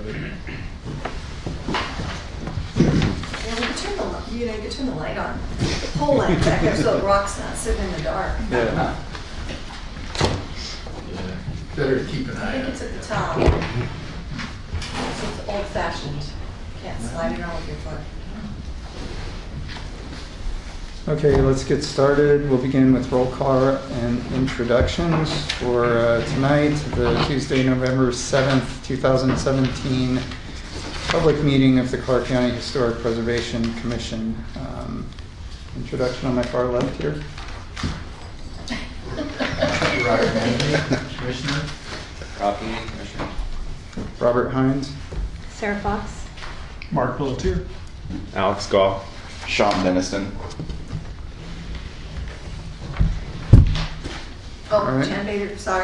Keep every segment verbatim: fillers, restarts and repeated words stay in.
Yeah, we could turn the, you know, you could turn the light on. The pole light back there so the rock's not sitting in the dark. Yeah. Yeah. Better keep an I eye think on it's at it. the top. So it's old fashioned. Can't slide it on with your foot. Okay, let's get started. We'll begin with roll call and introductions for uh, tonight, the Tuesday, November seventh, two thousand seventeen public meeting of the Clark County Historic Preservation Commission. Um, introduction on my far left here. Robert Manley, Commissioner. Rob Heaney, Commissioner. Robert Hines. Sarah Fox. Mark Pelletier. Alex Goff. Sean Denniston. Oh, All right. Jan Bader, sorry.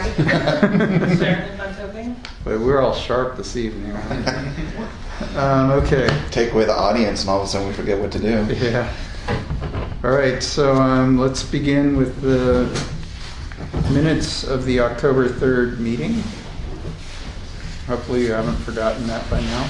But we're all sharp this evening. um, okay. Take away the audience and all of a sudden we forget what to do. Yeah. All right, so um, let's begin with the minutes of the October third meeting. Hopefully you haven't forgotten that by now.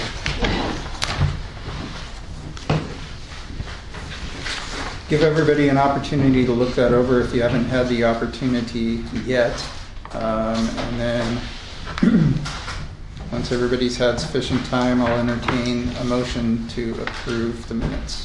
Give everybody an opportunity to look that over if you haven't had the opportunity yet. Um, and then once everybody's had sufficient time, I'll entertain a motion to approve the minutes.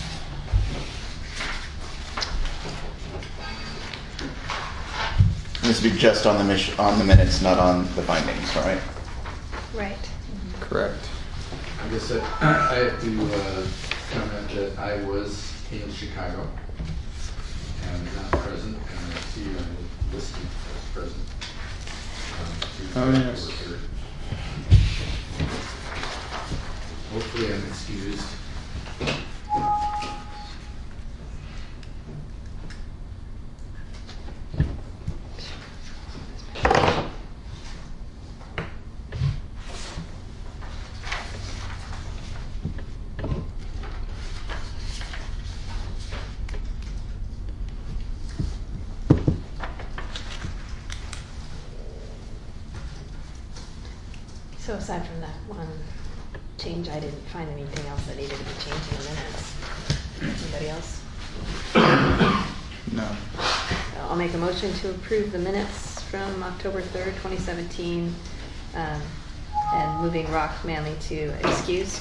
This would be just on the mission, on the minutes, not on the findings, right? Right. Correct. I guess I, I have to uh, comment that I was in Chicago and not present, and I see you listed as present. Um, Oh, yes. Hopefully I'm excused. So aside from that one change, I didn't find anything else that needed to be changed in the minutes. Anybody else? No. So I'll make a motion to approve the minutes from October third, twenty seventeen, um, and moving Rock Manley to excused.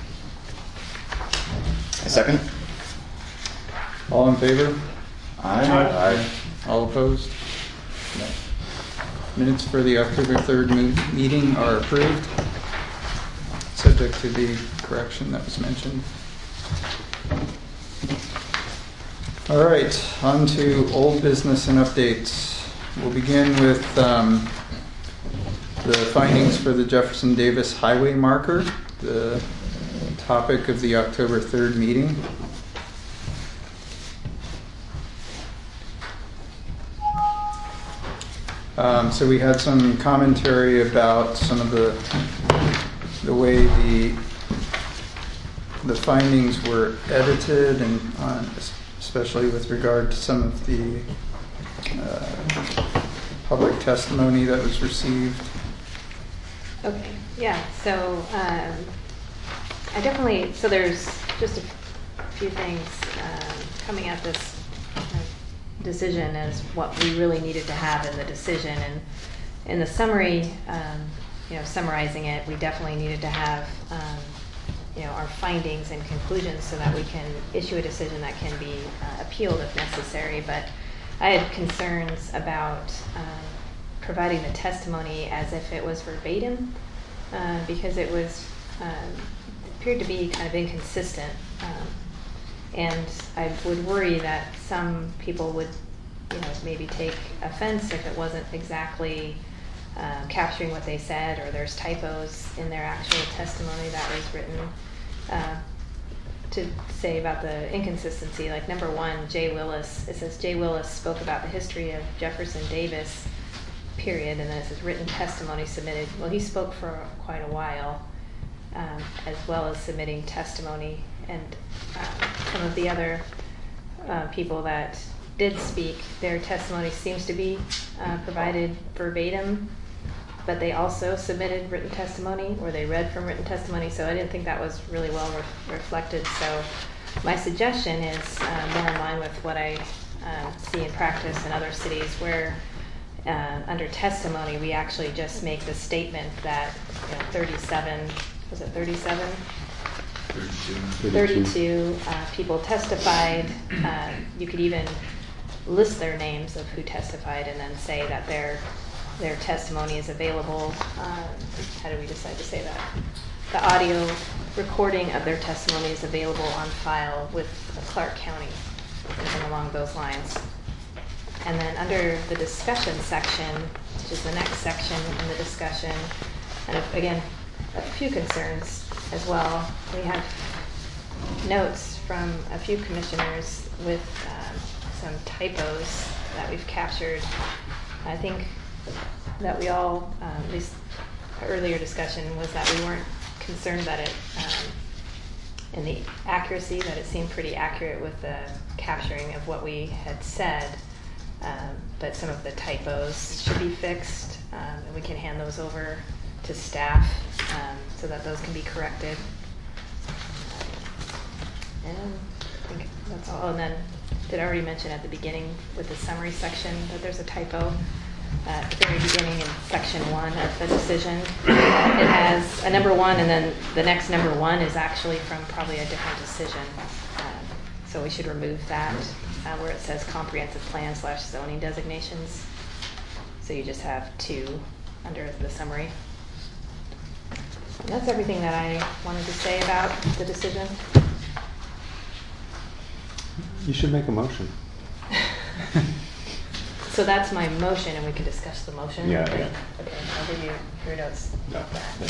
A second? All in favor? Aye. Aye. All opposed? No. Minutes for the October third mo- meeting are approved, subject to the correction that was mentioned. All right, on to old business and updates. We'll begin with um, the findings for the Jefferson Davis Highway marker, the topic of the October third meeting. Um, so we had some commentary about some of the the way the the findings were edited, and uh, especially with regard to some of the uh, public testimony that was received. Okay, yeah, so um, I definitely, so there's just a few things um, coming at this uh, decision as what we really needed to have in the decision. And in the summary, um, you know, summarizing it, we definitely needed to have, um, you know, our findings and conclusions so that we can issue a decision that can be uh, appealed if necessary. But I had concerns about um, providing the testimony as if it was verbatim, uh, because it was um, appeared to be kind of inconsistent. Um, and I would worry that some people would, you know, maybe take offense if it wasn't exactly uh, capturing what they said, or there's typos in their actual testimony that was written. Uh, to say about the inconsistency, like number one, Jay Willis, it says Jay Willis spoke about the history of Jefferson Davis, period, and then it says written testimony submitted. Well, he spoke for quite a while, um, as well as submitting testimony, and um, some of the other uh, people that did speak, their testimony seems to be uh, provided verbatim, but they also submitted written testimony, or they read from written testimony, so I didn't think that was really well re- reflected. So my suggestion is uh, more in line with what I uh, see in practice in other cities, where uh, under testimony we actually just make the statement that, you know, thirty-seven, was it thirty-seven? thirty-two. thirty-two uh, people testified. Uh, you could even list their names of who testified, and then say that their their testimony is available. Um, how do we decide to say that? The audio recording of their testimony is available on file with Clark County, something along those lines. And then under the discussion section, which is the next section in the discussion, and if, again, a few concerns as well. We have notes from a few commissioners with um, some typos that we've captured. I think that we all, um, at least our earlier discussion was that we weren't concerned that it, um, in the accuracy, that it seemed pretty accurate with the capturing of what we had said, um, but some of the typos should be fixed, um, and we can hand those over to staff um, so that those can be corrected. And I think that's all. And then, did I already mention at the beginning with the summary section that there's a typo at the very beginning in section one of the decision? It has a number one, and then the next number one is actually from probably a different decision. Um, so we should remove that uh, where it says comprehensive plan slash zoning designations. So you just have two under the summary. And that's everything that I wanted to say about the decision. You should make a motion. So that's my motion, and we can discuss the motion. Yeah, Okay. yeah. Okay, I'll give you your notes. No,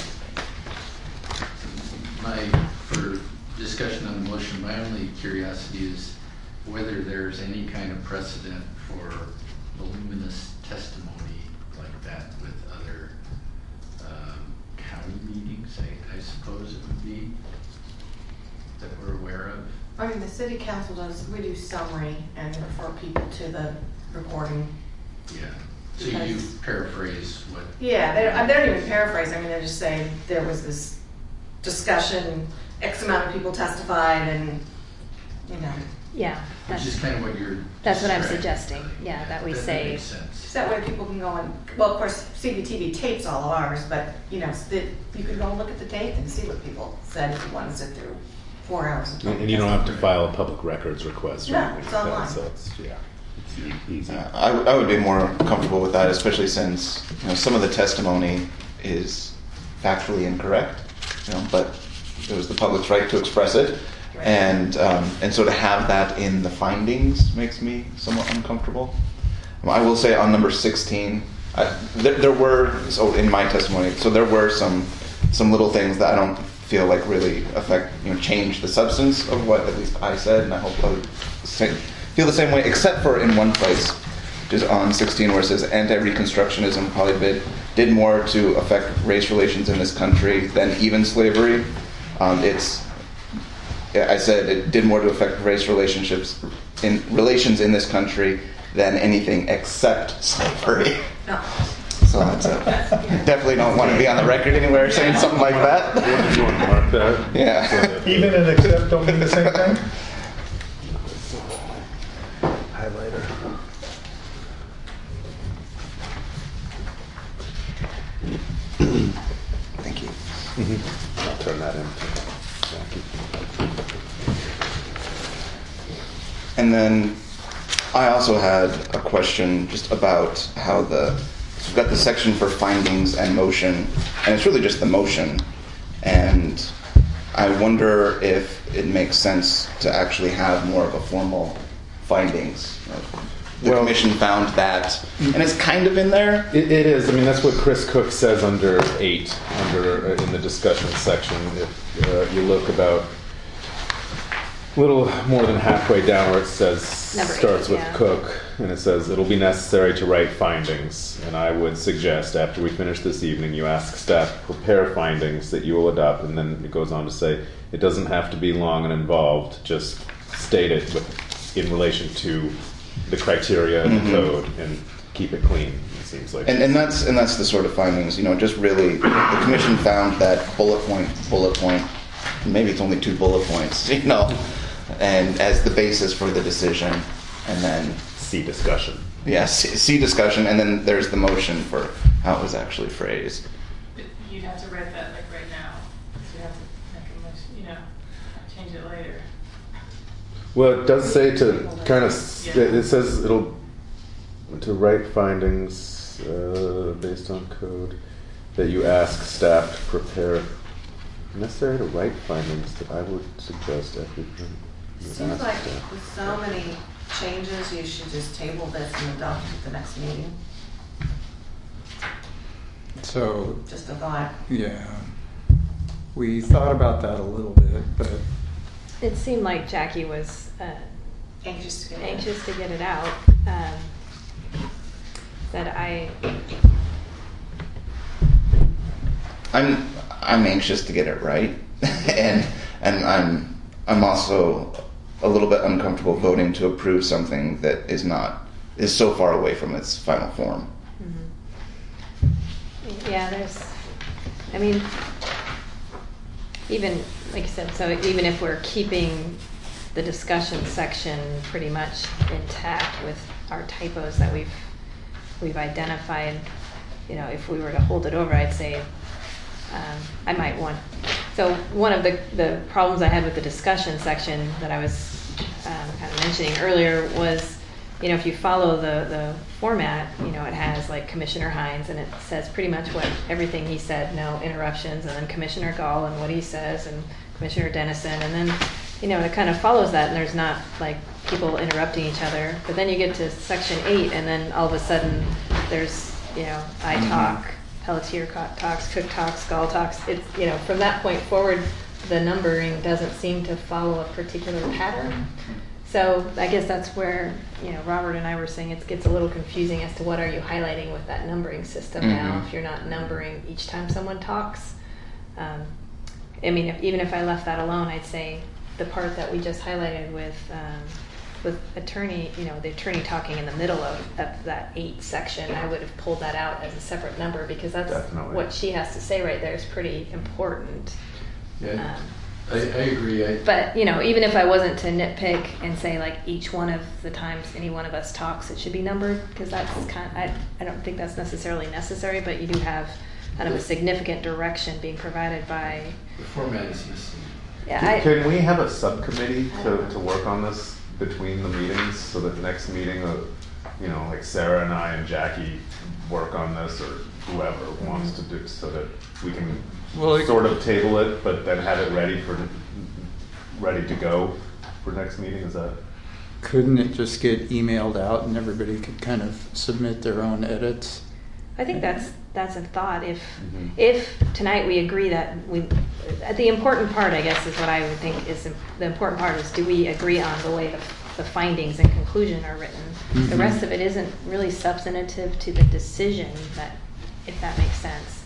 My, for discussion on the motion, my only curiosity is whether there's any kind of precedent for voluminous testimony like that with other um, county meetings, I, I suppose it would be, that we're aware of. I mean, the city council does, we do summary and refer people to the recording. Yeah. So you Because- paraphrase what? Yeah, they don't, they don't even paraphrase. I mean, they just say there was this discussion, X amount of people testified, and, you know. Yeah, Which is that's, kind of what you're. that's what I'm describing. suggesting. Yeah, that we That say. makes sense. So that way people can go and, well, of course, C B T V tapes all of ours, but, you know, so that you could go and look at the tape and see what people said if you want to sit through four hours. of And and you don't have to file a public records request or No, anything it's like that, online. so it's, yeah, it's e- easy. Uh, I, w- I would be more comfortable with that, especially since, you know, some of the testimony is factually incorrect, you know, but it was the public's right to express it. Right. And, um, and so to have that in the findings makes me somewhat uncomfortable. Um, I will say on number sixteen, I, there, there were, so in my testimony, so there were some, some little things that I don't feel like really affect, you know, change the substance of what at least I said, and I hope other say, feel the same way, except for in one place, which is on sixteen, where it says anti-reconstructionism probably did, did more to affect race relations in this country than even slavery. Um, it's, I said it did more to affect race relationships in relations in this country than anything except slavery. No. So that's a, definitely don't want to be on the record anywhere saying something like that. You want to mark that? Yeah. Even and except don't mean the same thing? Highlighter. Thank you. Mhm. I'll turn that in. Thank you. And then I also had a question just about how the, so we've got the section for findings and motion, and it's really just the motion. And I wonder if it makes sense to actually have more of a formal findings. You know, the Well- commission found that, and it's kind of in there. It, it is. I mean, that's what Chris Cook says under eight, under uh, in the discussion section. If uh, you look about a little more than halfway down, where it says Number eight, starts with yeah. Cook, and it says it'll be necessary to write findings. And I would suggest after we finish this evening, you ask staff to prepare findings that you will adopt, and then it goes on to say it doesn't have to be long and involved. Just state it with, in relation to the criteria and Mhm. the code, and keep it clean. seems like. And, and that's and that's the sort of findings, you know, just really the commission found that bullet point, bullet point, maybe it's only two bullet points, you know, and as the basis for the decision, and then C discussion. yeah, C, C discussion, and then there's the motion for how it was actually phrased. But you'd have to write that like right now, so you have to make a motion, you know, change it later. Well, it does say to kind of, s- Yeah. it says it'll, to write findings uh, based on code, that you ask staff to prepare, necessary to write findings that I would suggest every. you Seems ask like staff. with so many changes, you should just table this and adopt it at the next meeting. So, Just a thought. yeah, we thought about that a little bit, but It seemed like Jackie was uh, Anxious to get it. anxious to get it out. Um, that I, I'm I'm anxious to get it right, and and I'm I'm also a little bit uncomfortable voting to approve something that is not is so far away from its final form. yeah, there's, I mean, even, like you said, so even if we're keeping the discussion section pretty much intact with our typos that we've, we've identified, you know, if we were to hold it over, I'd say, um, I might want, so one of the, the problems I had with the discussion section that I was um, kind of mentioning earlier was, you know, if you follow the, the format, you know, it has like Commissioner Hines and it says pretty much what, everything he said, no interruptions, and then Commissioner Gall and what he says, and Commissioner Dennison, and then, you know, it kind of follows that, and there's not like people interrupting each other. But then you get to section eight, and then all of a sudden there's, you know, I Mhm. talk, Pelletier co- talks, Cook talks, Gall talks. It's, you know, from that point forward, the numbering doesn't seem to follow a particular pattern. So I guess that's where, you know, Robert and I were saying it gets a little confusing as to what are you highlighting with that numbering system now Mhm. if you're not numbering each time someone talks. Um, I mean, if, even if I left that alone, I'd say the part that we just highlighted with um, with attorney, you know, the attorney talking in the middle of, of that eight section, I would have pulled that out as a separate number because that's Definitely. what she has to say right there is pretty important. Yeah, Um, I, I agree. I, But, you know, even if I wasn't to nitpick and say like each one of the times any one of us talks, it should be numbered, because that's kind I, I don't think that's necessarily necessary, but you do have kind of a significant direction being provided by, the format is missing. yeah, I, Can we have a subcommittee to, to work on this between the meetings, so that next meeting, uh, you know, like Sarah and I and Jackie work on this, or whoever wants to do, so that we can Well, it- sort of table it, but then have it ready for, ready to go for next meeting, is that? couldn't it just get emailed out and everybody could kind of submit their own edits? I think that's that's a thought. If Mhm. if tonight we agree that we, the important part, I guess, is what I would think is the important part is, do we agree on the way the, the findings and conclusion are written? The Mhm. rest of it isn't really substantive to the decision, that, if that makes sense.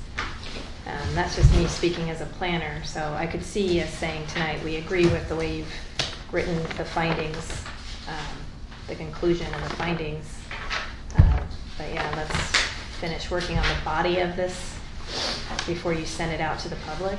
Um, that's just me speaking as a planner. So I could see us saying tonight we agree with the way you've written the findings, um, the conclusion and the findings. Uh, but yeah, let's finish working on the body of this before you send it out to the public.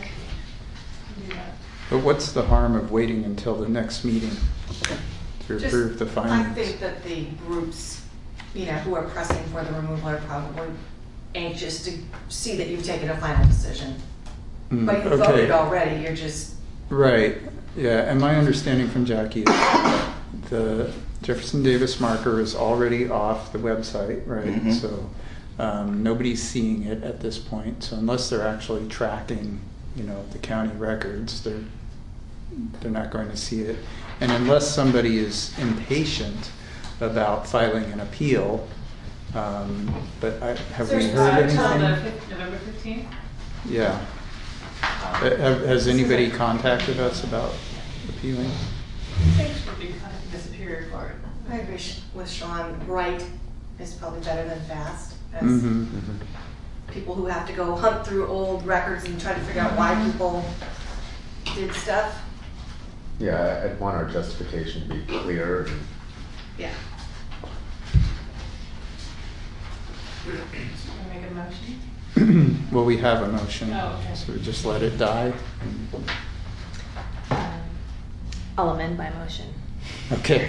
But what's the harm of waiting until the next meeting to Just- approve the I findings? think that the groups, you know, who are pressing for the removal are probably anxious to see that you've taken a final decision. Mm, But you've okay. voted already, you're just, Right, yeah, and my understanding from Jackie is that the Jefferson Davis marker is already off the website, right? Mhm. So um, nobody's seeing it at this point. So unless they're actually tracking, you know, the county records, they're they're not going to see it. And unless somebody is impatient about filing an appeal, um, but I, have we There's heard not a Until anything? the fif- November fifteenth? Yeah. Uh, have- Has anybody contacted us about appealing? Would be kind of the Superior Court. I agree sh- with Sean, right is probably better than fast. As Mm-hmm. people who have to go hunt through old records and try to figure out why people did stuff. Yeah, I- I'd want our justification to be clear. and- Yeah. Wanna make a motion? Well, we have a motion, Oh, okay. so we just let it die. Um, I'll amend my motion. Okay.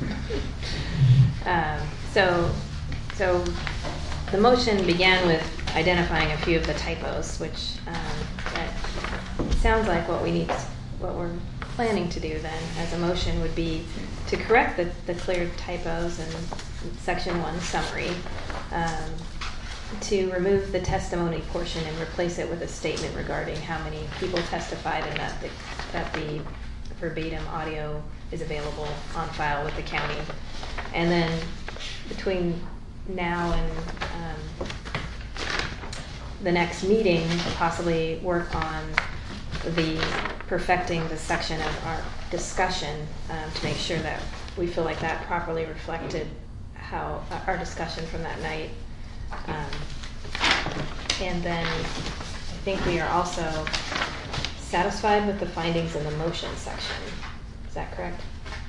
Um, so, so the motion began with identifying a few of the typos, which um, that sounds like what we need, what we're planning to do then as a motion would be to correct the, the clear typos in section one summary, um, to remove the testimony portion and replace it with a statement regarding how many people testified and that the, that the verbatim audio is available on file with the county. And then between now and um, the next meeting, possibly work on the perfecting the section of our discussion um, to make sure that we feel like that properly reflected how uh, our discussion from that night. Um, and then I think we are also satisfied with the findings in the motion section. Is that correct?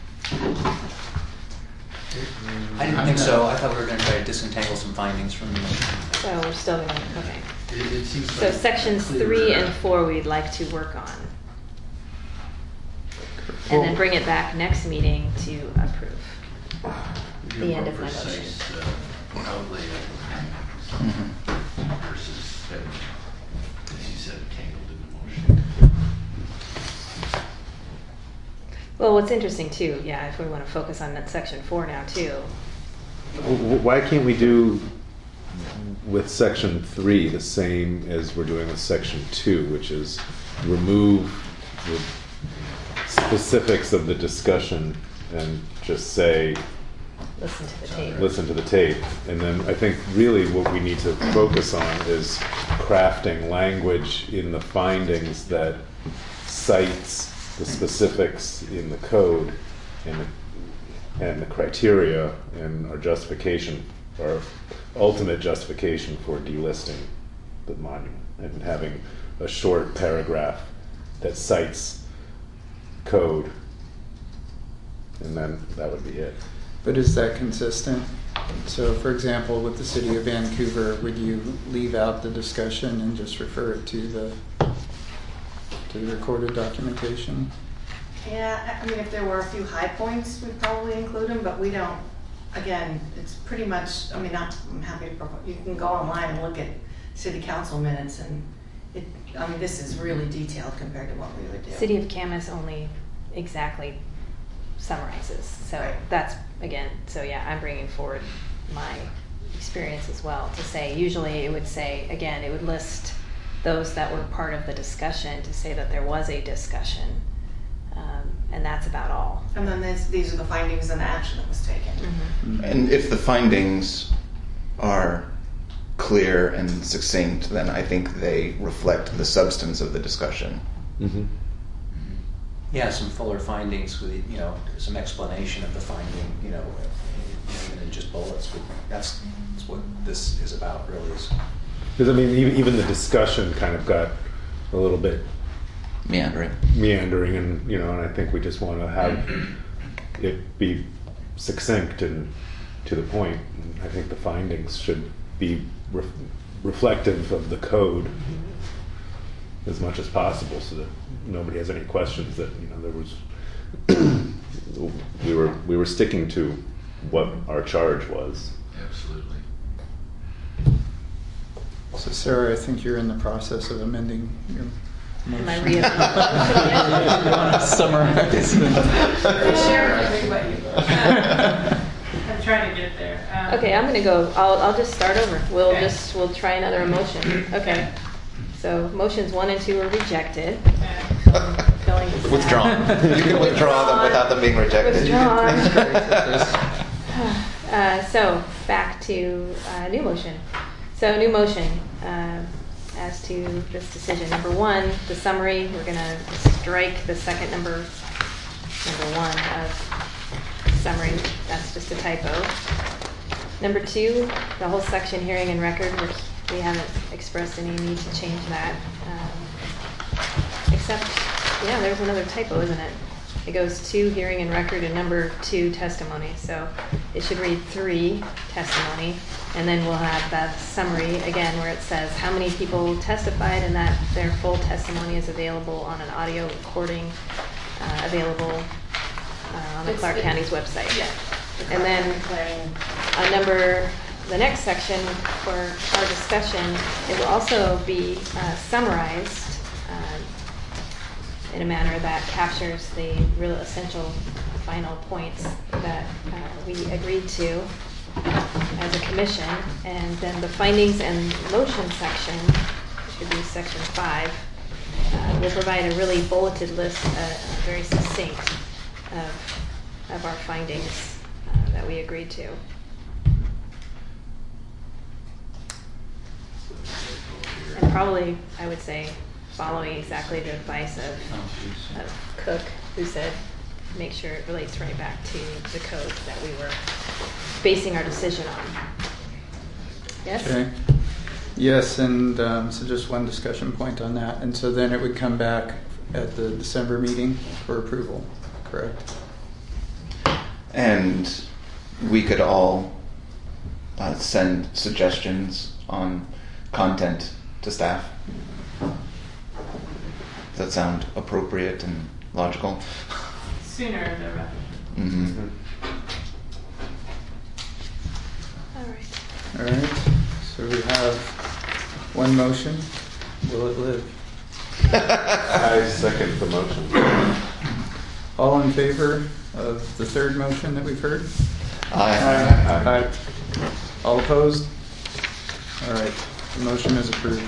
I didn't think so. I thought we were going to try to disentangle some findings from the motion. So we're still going to, okay. It, it seems So like sections clear, three uh, and four we'd like to work on. And then bring it back next meeting to approve. give the end more of my motion. precise, uh, outlay of Mhm. versus, uh, as you said, tangled in the motion. Well, what's interesting too, yeah, if we want to focus on that section four now too. W- Why can't we do with section three the same as we're doing with section two, which is remove the specifics of the discussion and just say, Listen to the tape. listen to the tape. And then I think really what we need to focus on is crafting language in the findings that cites the specifics in the code and the, and the criteria and our justification, our ultimate justification for delisting the monument, and having a short paragraph that cites code, and then that would be it. But is that consistent? So, for example, with the city of Vancouver, would you leave out the discussion and just refer it to the to the recorded documentation? Yeah, I I mean, if there were a few high points, we'd probably include them, but we don't, again, it's pretty much, I mean, not, I'm happy to, propo- you can go online and look at city council minutes and it, I mean, this is really detailed compared to what we would do. City of Camas only exactly summarizes. So Right. that's, again, so yeah, I'm bringing forward my experience as well to say, usually it would say, again, it would list those that were part of the discussion to say that there was a discussion. Um, and that's about all. And then this, these are the findings and the action that was taken. Mm-hmm. And if the findings are clear and succinct, then I think they reflect the substance of the discussion. Mm-hmm. Yeah, some fuller findings with, you know, some explanation of the finding, you know, even in just bullets. But that's, that's what this is about, really. Is Because I mean, even, even the discussion kind of got a little bit Meandering. meandering, and you know, and I think we just want to have it be succinct and to the point. And I think the findings should be re- reflective of the code as much as possible, so that nobody has any questions that you know there was we were we were sticking to what our charge was. Absolutely. So, Sarah, I think you're in the process of amending your motion. Am I re- You want to summarize? Share everybody. I'm trying to get there. Um, Okay, I'm gonna go, I'll, I'll just start over. We'll Okay. just, we'll try another motion. Okay. So motions one and two were rejected. okay. Filling the Withdrawn. You can withdraw them without them being rejected. Withdrawn. Withdrawn. Uh, so back to uh, new motion. So new motion uh, as to this decision. Number one, the summary. We're gonna strike the second number, number one of summary. That's just a typo. Number two, the whole section hearing and record. Which we haven't expressed any need to change that. Um, except, yeah, there's another typo, isn't it? it goes to hearing and record and number two testimony. So it should read three testimony, and then we'll have that summary again where it says how many people testified and that their full testimony is available on an audio recording uh, available uh, on the It's Clark the- County's website. Yeah. And then on number, the next section for our discussion, it will also be uh, summarized um, in a manner that captures the real essential final points that uh, we agreed to as a commission. And then the findings and motion section, which should be section five, uh, will provide a really bulleted list, uh, uh, very succinct of, of our findings uh, that we agreed to. And probably, I would say, following exactly the advice of, of Cook, who said, make sure it relates right back to the code that we were basing our decision on. Yes? Okay. Yes, and um, so just one discussion point on that. And so then it would come back at the December meeting for approval, correct? And we could all uh, send suggestions on content to staff. Does that sound appropriate and logical? Sooner the better. Mm-hmm. All right. All right. So we have one motion. Will it live? I second the motion. All in favor of the third motion that we've heard? Aye. Aye. All opposed? All right. The motion is approved.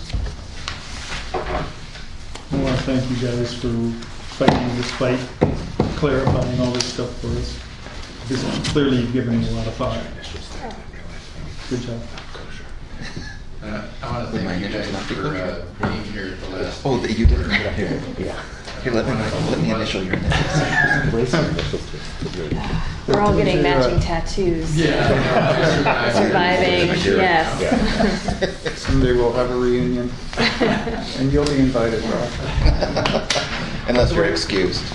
I want to thank you guys for fighting this fight, clarifying all this stuff for us. Because clearly you've given me a lot of thought. Good job. Uh, I want to thank you guys for uh, being here at the last. Oh, that you did it right here. Yeah. Here, let me let me initial your initials. We're all getting matching tattoos. Yeah. Surviving, Yeah. yes. Someday we'll have a reunion. And you'll be invited, Rob. Unless you're excused.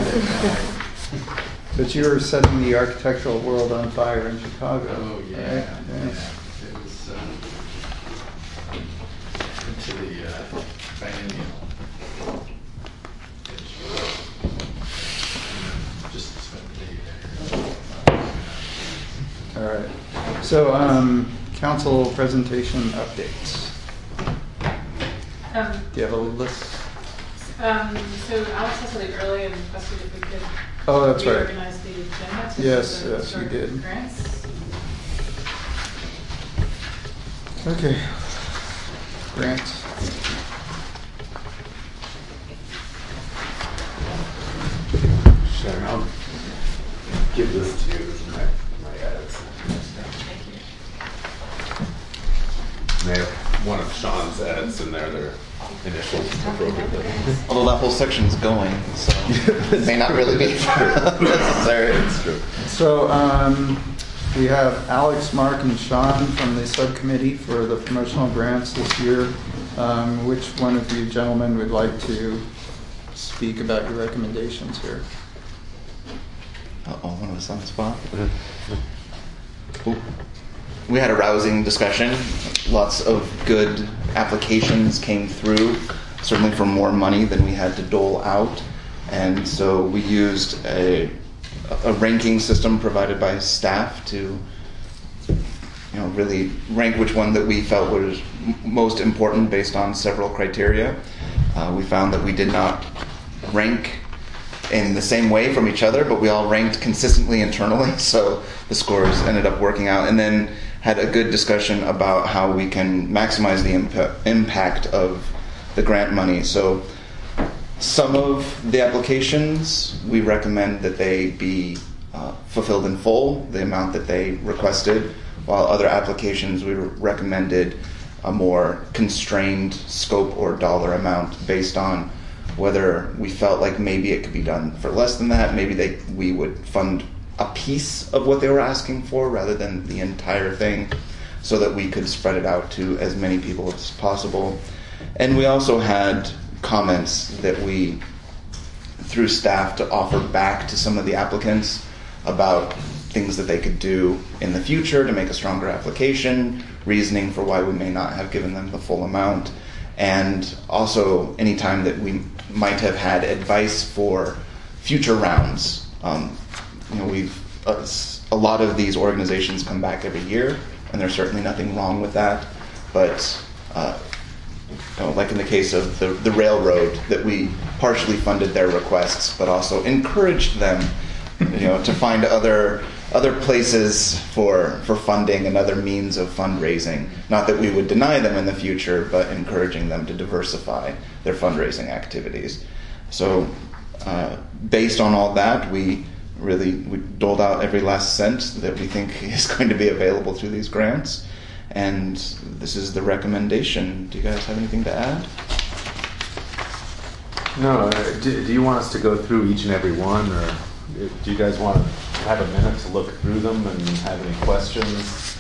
But you are setting the architectural world on fire in Chicago. Oh, yeah. Right? Yeah. It was uh, into the uh, biennial. Just spent the day there. All right. So, um, council presentation updates. Um, Do you have a list? um, so Alex has to leave early and requested if we could Oh, that's right. reorganize the agenda. to Yes, the yes, you start did. Grants. Okay. Grants. Sharon, I'll give this to you as my, my edits. And they have one of Sean's edits in there, their initials appropriately. Although that whole section's going, so it may not really be necessary. It's true. So, um, we have Alex, Mark, and Sean from the subcommittee for the promotional grants this year. Um, which one of you gentlemen would like to speak about your recommendations here? Uh-oh, one of us on the spot. Ooh. We had a rousing discussion. Lots of good applications came through, certainly for more money than we had to dole out. And so we used a, a ranking system provided by staff to, you know, really rank which one that we felt was m- most important based on several criteria. Uh, we found that we did not rank in the same way from each other, but we all ranked consistently internally, so the scores ended up working out. And then had a good discussion about how we can maximize the imp- impact of the grant money. So some of the applications, we recommend that they be uh, fulfilled in full, the amount that they requested, while other applications we recommended a more constrained scope or dollar amount based on whether we felt like maybe it could be done for less than that, maybe they we would fund a piece of what they were asking for rather than the entire thing, so that we could spread it out to as many people as possible. And we also had comments that we through staff to offer back to some of the applicants about things that they could do in the future to make a stronger application, reasoning for why we may not have given them the full amount, and also any time that we might have had advice for future rounds. Um, you know, we've uh, a lot of these organizations come back every year, and there's certainly nothing wrong with that. But uh, you know, like in the case of the, the railroad, that we partially funded their requests, but also encouraged them, you know, to find other other places for for funding and other means of fundraising. Not that we would deny them in the future, but encouraging them to diversify their fundraising activities. So uh, based on all that, we really we doled out every last cent that we think is going to be available through these grants. And this is the recommendation. Do you guys have anything to add? No, uh, do, do you want us to go through each and every one, or do you guys want to have a minute to look through them and have any questions?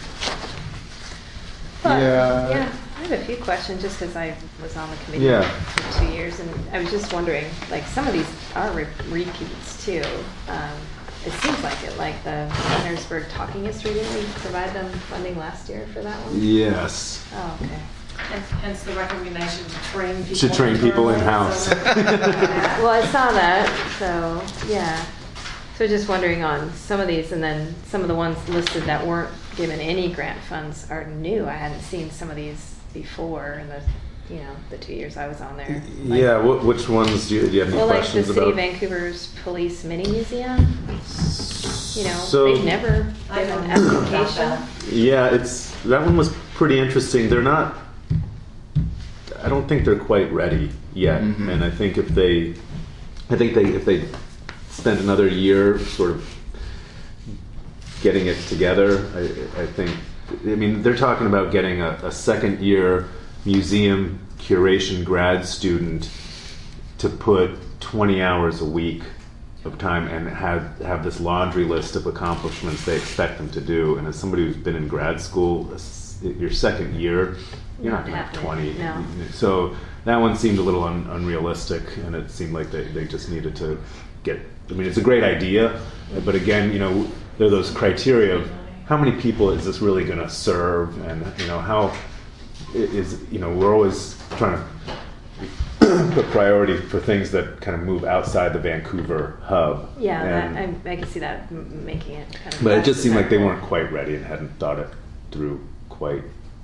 Well, Yeah. Yeah, I have a few questions just because I was on the committee Yeah. for two years, and I was just wondering, like, some of these are re- repeats too. Um, it seems like it, like the Leonardsburg Talking History, didn't we provide them funding last year for that one? Yes. Oh, okay. And hence the recommendation to train people. Should train people internally, in-house. so that- Well, I saw that, so, yeah. So just wondering on some of these, and then some of the ones listed that weren't given any grant funds are new. I hadn't seen some of these before in the, you know, the two years I was on there. Like- Yeah, wh- which ones do you, do you have any Well, like the questions City about? of Vancouver's Police Mini Museum, you know, So- they've never I given don't know about application. that. Yeah, it's that one was pretty interesting. They're not. I don't think they're quite ready yet, Mhm. and I think if they, I think they if they spent another year sort of getting it together, I, I think. I mean, they're talking about getting a, a second year museum curation grad student to put twenty hours a week of time and have have this laundry list of accomplishments they expect them to do. And as somebody who's been in grad school, s- your second year, you're not going to have twenty. No. So that one seemed a little un- unrealistic, and it seemed like they, they just needed to get. I mean, it's a great idea, but again, you know, there are those criteria of how many people is this really going to serve, and you know how i- is you know we're always trying to put priority for things that kind of move outside the Vancouver hub. Yeah, And- that, I, I could see that m- making it kind of. but it just seemed like they desirable. weren't quite ready and hadn't thought it through quite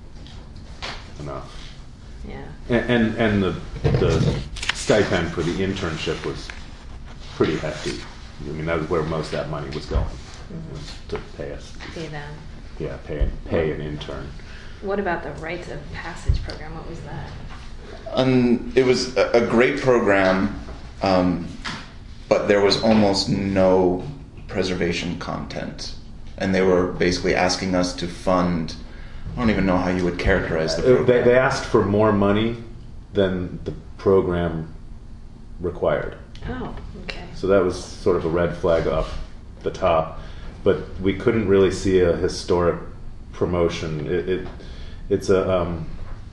enough. Yeah. And and, and the the stipend for the internship was pretty hefty. I mean, that was where most of that money was going, was to pay us. See them. Yeah, pay pay an intern. What about the rites of passage program? What was that? Um, it was a, a great program, um, but there was almost no preservation content. And they were basically asking us to fund, I don't even know how you would characterize the Uh, program. They, they asked for more money than the program required. Oh, okay. So that was sort of a red flag up the top. But we couldn't really see a historic promotion. It, it it's a um,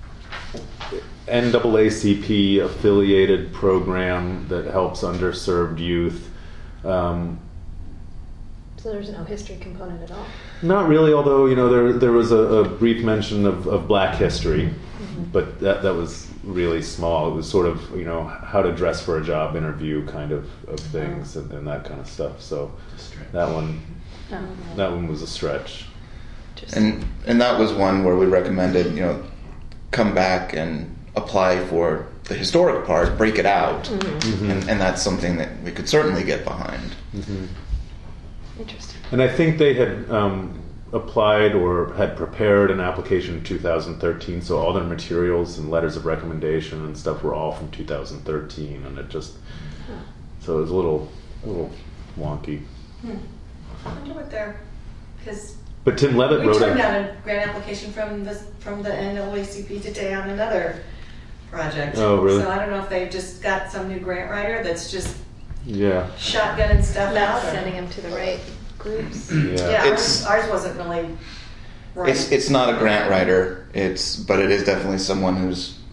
N double A C P affiliated program that helps underserved youth. Um, So there's no history component at all. Not really, although you know there there was a, a brief mention of, of Black history, Mm-hmm. but that that was really small. It was sort of you know how to dress for a job interview kind of, of things and, and that kind of stuff. So that one Oh, that one was a stretch. And and that was one where we recommended, you know, come back and apply for the historic part, break it out, Mhm. and, and that's something that we could certainly get behind. Mm-hmm. Interesting. And I think they had um, applied or had prepared an application in two thousand thirteen, so all their materials and letters of recommendation and stuff were all from two thousand thirteen, and it just so it was a little a little wonky. Hmm. I wonder what they're, because But Tim Levitt we wrote turned a down a grant application from the, from the N double A C P to take on another project. Oh, really? So I don't know if they've just got some new grant writer that's just yeah shotgunning stuff Not out. or- sending them to the right groups. yeah. Yeah, It's- ours, ours wasn't really right. It's it's not a grant writer. It's but it is definitely someone who's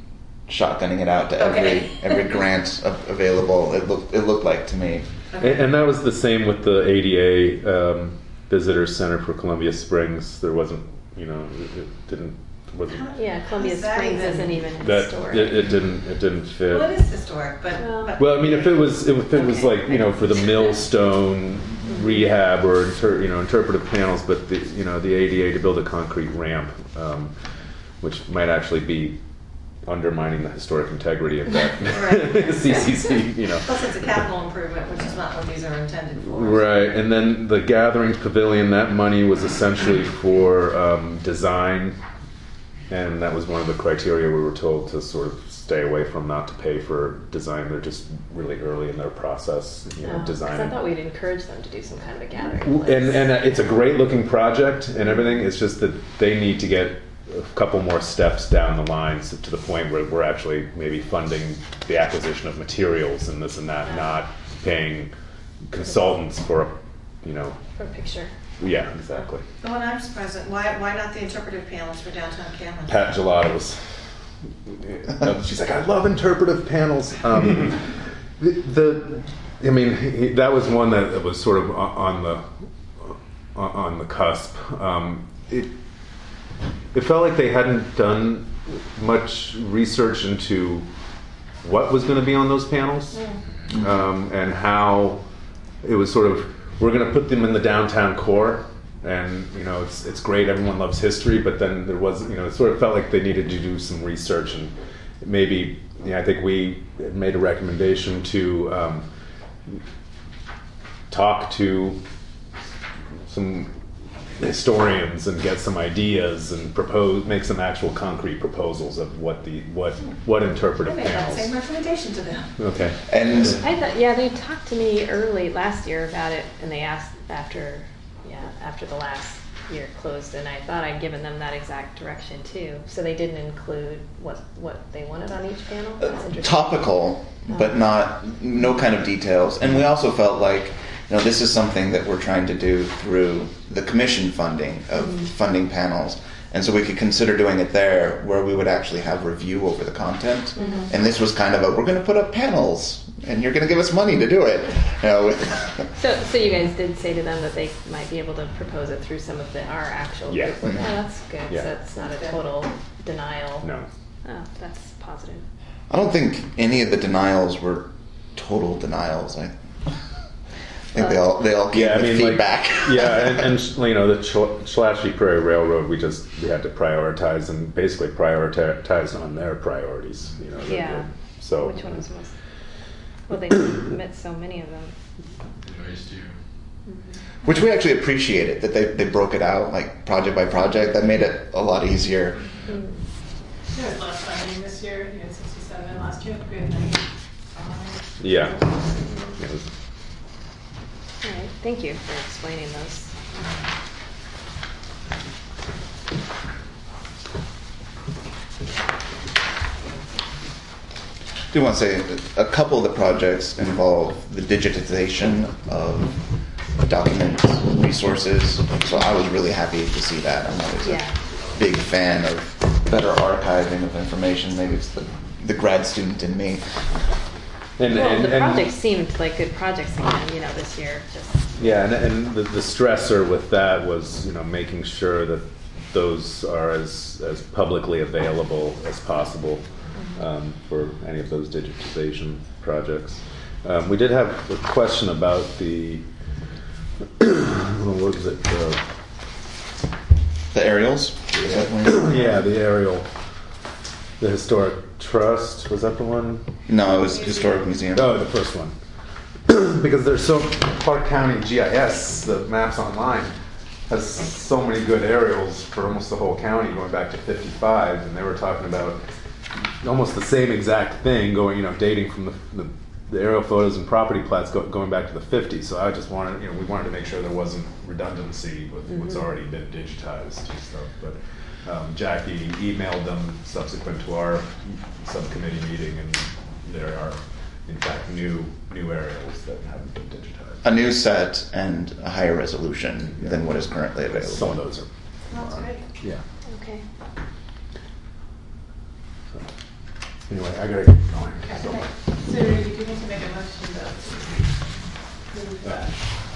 shotgunning it out to Okay. every every grant a- available. It looked it looked like to me. And, and that was the same with the A D A um, Visitor Center for Columbia Springs. There wasn't, you know, it, it didn't wasn't Yeah, Columbia How's that Springs even- isn't even that historic. it, it didn't it didn't fit. Well, it is historic, but. Well- but- Well, I mean, if it was if it was Okay. like, you know, for the millstone rehab or inter, you know, interpretive panels, but the, you know, the A D A to build a concrete ramp, um, which might actually be undermining the historic integrity of that Right. C C C, you know. Plus, it's a capital improvement, which is not what these are intended for. Right, and then the Gatherings Pavilion, that money was essentially for um, design, and that was one of the criteria we were told to sort of stay away from, not to pay for design. They're just really early in their process, you know, Oh, 'cause designing. I thought we'd encourage them to do some kind of a gathering. And place. and uh, it's a great looking project and everything. It's just that they need to get a couple more steps down the line so- to the point where we're actually maybe funding the acquisition of materials and this and that, not paying consultants for, a, you know, For a picture. yeah, exactly. The one I'm surprised at, why, why not the interpretive panels for downtown Cameron? Pat Gelato was. She's like, I love interpretive panels. Um, the, the, I mean, he, that was one that was sort of on the on the cusp. Um, it it felt like they hadn't done much research into what was going to be on those panels, um, and how it was sort of, we're going to put them in the downtown core. And you know, it's it's great. Everyone loves history, but then there was, you know, it sort of felt like they needed to do some research, and maybe, you know, I think we made a recommendation to um, talk to some historians and get some ideas and propose, make some actual concrete proposals of what the what what I interpretive made that same panels. recommendation to them. Okay. And I thought, yeah, they talked to me early last year about it, and they asked after, yeah, after the last year closed, and I thought I'd given them that exact direction too. So they didn't include what what they wanted on each panel. That's interesting. topical, but not no kind of details. And we also felt like, you know, this is something that we're trying to do through the commission funding of funding panels. And so we could consider doing it there, where we would actually have review over the content. Mm-hmm. And this was kind of a, we're going to put up panels, and you're going to give us money to do it. You know, with So, so you guys did say to them that they might be able to propose it through some of the our actual. Yeah. group. Oh, that's good. Yeah. So it's not a total denial. No. Oh, that's positive. I don't think any of the denials were total denials. I, I think they all they all gave Yeah, I me mean, like- feedback. Yeah, and, and you know, the Ch- Schlachty Prairie Railroad, we just we had to prioritize and basically prioritize on their priorities. You know. Yeah. the- So. Which one was most? Well, they submit so many of them. Noise too. Which we actually appreciated, that they, they broke it out like project by project. That made it a lot easier. Mm. There was less funding this year, you had sixty-seven, last year we had ninety-five. Yeah. It was- All right. Thank you for explaining those. I do want to say a couple of the projects involve the digitization of document resources, so I was really happy to see that. I'm always Yeah. a big fan of better archiving of information. Maybe it's the, the grad student in me. And, Well, and, the and- projects seemed like good projects again, you know, this year. Just Yeah, and, and the, the stressor with that was, you know, making sure that those are as, as publicly available as possible um, for any of those digitization projects. Um, we did have a question about the, what was it? Uh, The aerials? Is that one? yeah, the aerial, the historic trust, was that the one? No, it was Historic Museum. Oh, the first one. Because there's so, Clark County G I S, the maps online, has so many good aerials for almost the whole county going back to fifty-five, and they were talking about almost the same exact thing going, you know, dating from the, the, the aerial photos and property plats go, going back to the fifties. So I just wanted, you know, we wanted to make sure there wasn't redundancy with what's already been digitized and stuff. But um, Jackie emailed them subsequent to our subcommittee meeting, and there are, in fact, new new aerials that haven't been digitized. A new set and a higher resolution Yeah. than what is currently available. Some of those are. That's great. Yeah. okay. Anyway, I gotta get going. So, So you do need to make a motion though to move that.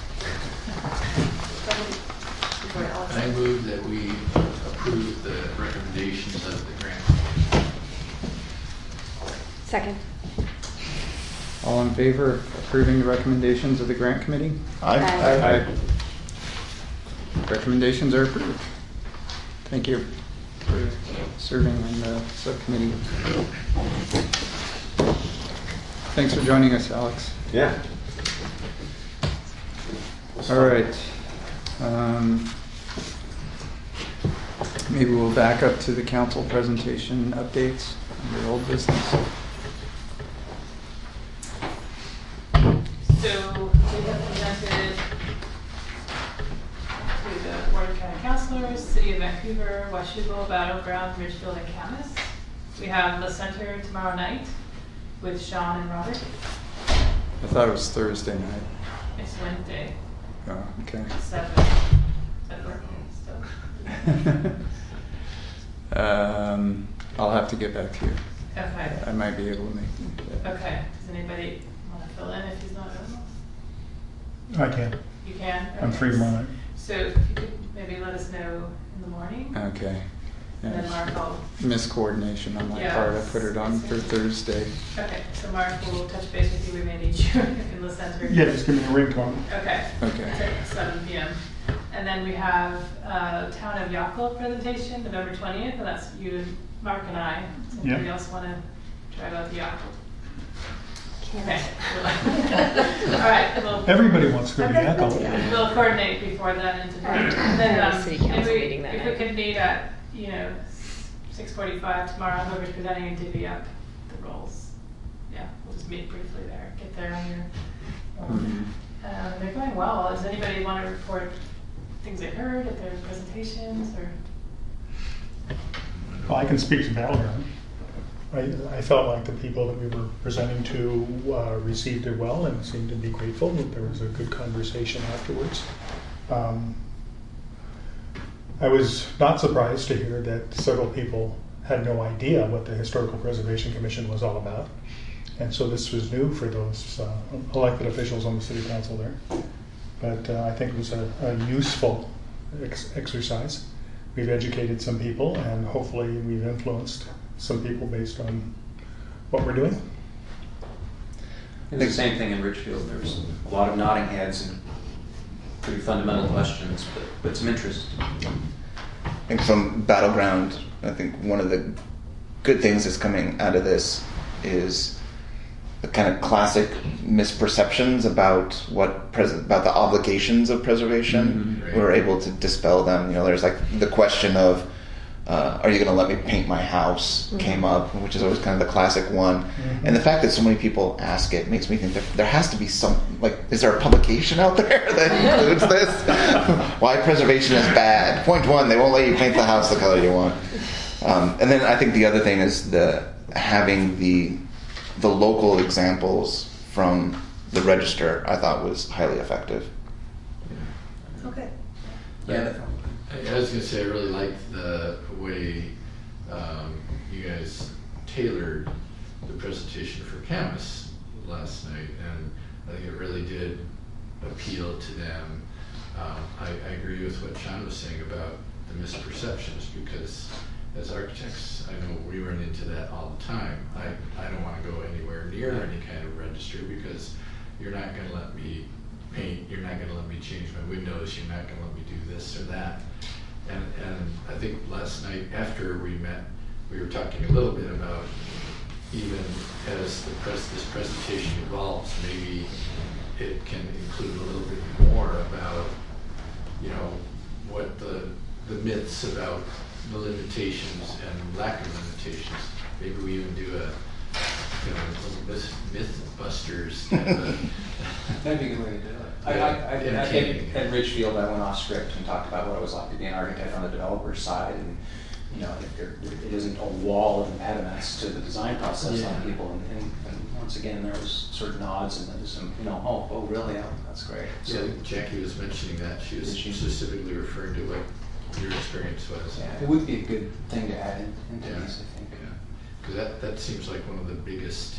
Before Alex- I move that we approve the recommendations of the grant. Second. All in favor of approving the recommendations of the grant committee? Aye. Aye. Aye. Recommendations are approved. Thank you for serving on the subcommittee. Thanks for joining us, Alex. Yeah. All right. Um, maybe we'll back up to the council presentation updates under old business. So we have presented to the Board of County Councilors, City of Vancouver, Washougal, Battleground, Ridgefield, and Camas. We have the center tomorrow night with Sean and Robert. I thought it was Thursday night. It's Wednesday, Oh, okay. seven. Is that working still? Um, I'll have to get back to you. Okay. I might be able to make it. Okay. Does anybody want to fill in if he's not available? I can. You can? I'm Okay. free tomorrow night. So if you could maybe let us know in the morning, Okay. and then Yeah. Mark will, Miscoordination on my Yeah. part. I put it on for Thursday. okay, so Mark will touch base with you, we may need you in the center. Yeah, just give me a ring tomorrow. Okay. Okay. At seven P M And then we have uh Town of Yakult presentation, November twentieth, and that's you, and Mark and I. Does anybody Yeah. else want to drive out to Yakult? Can't. Okay. All right, we'll, Everybody wants to go to Yakima. we'll coordinate before then and today. And then, I have a um, city council if we- meeting that If we night. could meet at, you know, six forty-five tomorrow, whoever's presenting and divvy up the roles. Yeah, we'll just meet briefly there, get there on your, Mhm. um, they're going well. Does anybody want to report things they heard at their presentations or? Well, I can speak to Battleground. I, I felt like the people that we were presenting to uh, received it well and seemed to be grateful that there was a good conversation afterwards. Um, I was not surprised to hear that several people had no idea what the Historical Preservation Commission was all about. And so this was new for those uh, elected officials on the city council there. But uh, I think it was a, a useful ex exercise. We've educated some people and hopefully we've influenced some people based on what we're doing. It's the same thing in Richfield. There's a lot of nodding heads and pretty fundamental questions, but, but some interest. I think from Battleground, I think one of the good things that's coming out of this is the kind of classic misperceptions about what pres about the obligations of preservation. Mhm. We were able to dispel them. You know, there's like the question of, uh, are you going to let me paint my house? Mm-hmm. Came up, which is always kind of the classic one. Mhm. And the fact that so many people ask it makes me think that there has to be some, like, is there a publication out there that includes this? Why preservation is bad. Point one, they won't let you paint the house the color you want. Um, and then I think the other thing is the having the the local examples from the register, I thought was highly effective. Okay. Yeah. I I was gonna say, I really liked the way um, you guys tailored the presentation for Camas last night, and I think it really did appeal to them. Um, I, I agree with what Sean was saying about the misperceptions, because as architects, I know we run into that all the time. I, I don't want to go anywhere near any kind of registry because you're not going to let me paint, you're not going to let me change my windows, you're not going to let me do this or that. And, and I think last night after we met, we were talking a little bit about, even as the press, this presentation evolves, maybe it can include a little bit more about, you know, what the, the myths about the limitations and lack of limitations. Maybe we even do a, you know, little myth, Mythbusters type of. That'd be a good way to do it. I, Yeah, I, I, I, entertaining. at, at Ridgefield, I went off script and talked about what it was like to be an architect on the developer's side, and you know, if there, it isn't a wall of impediments to the design process on Yeah. people. And, and, and once again, there was sort of nods and then some, you know, oh, oh, really? Oh, that's great. So So Jackie was mentioning that. She was Did she? specifically referring to what your experience was. yeah, it would be a good thing to add in, into Yeah. these, I think. Yeah. Because that, that seems like one of the biggest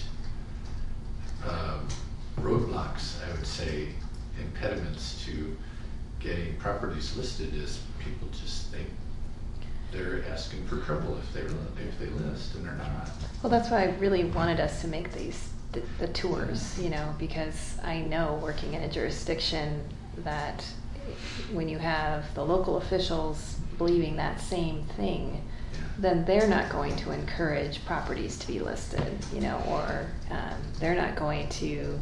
um, roadblocks, I would say, impediments to getting properties listed is people just think they're asking for trouble if they, if they list, and they're not. Well, that's why I really wanted us to make these, the, the tours, you know, because I know working in a jurisdiction that when you have the local officials believing that same thing, then they're not going to encourage properties to be listed, you know, or um, they're not going to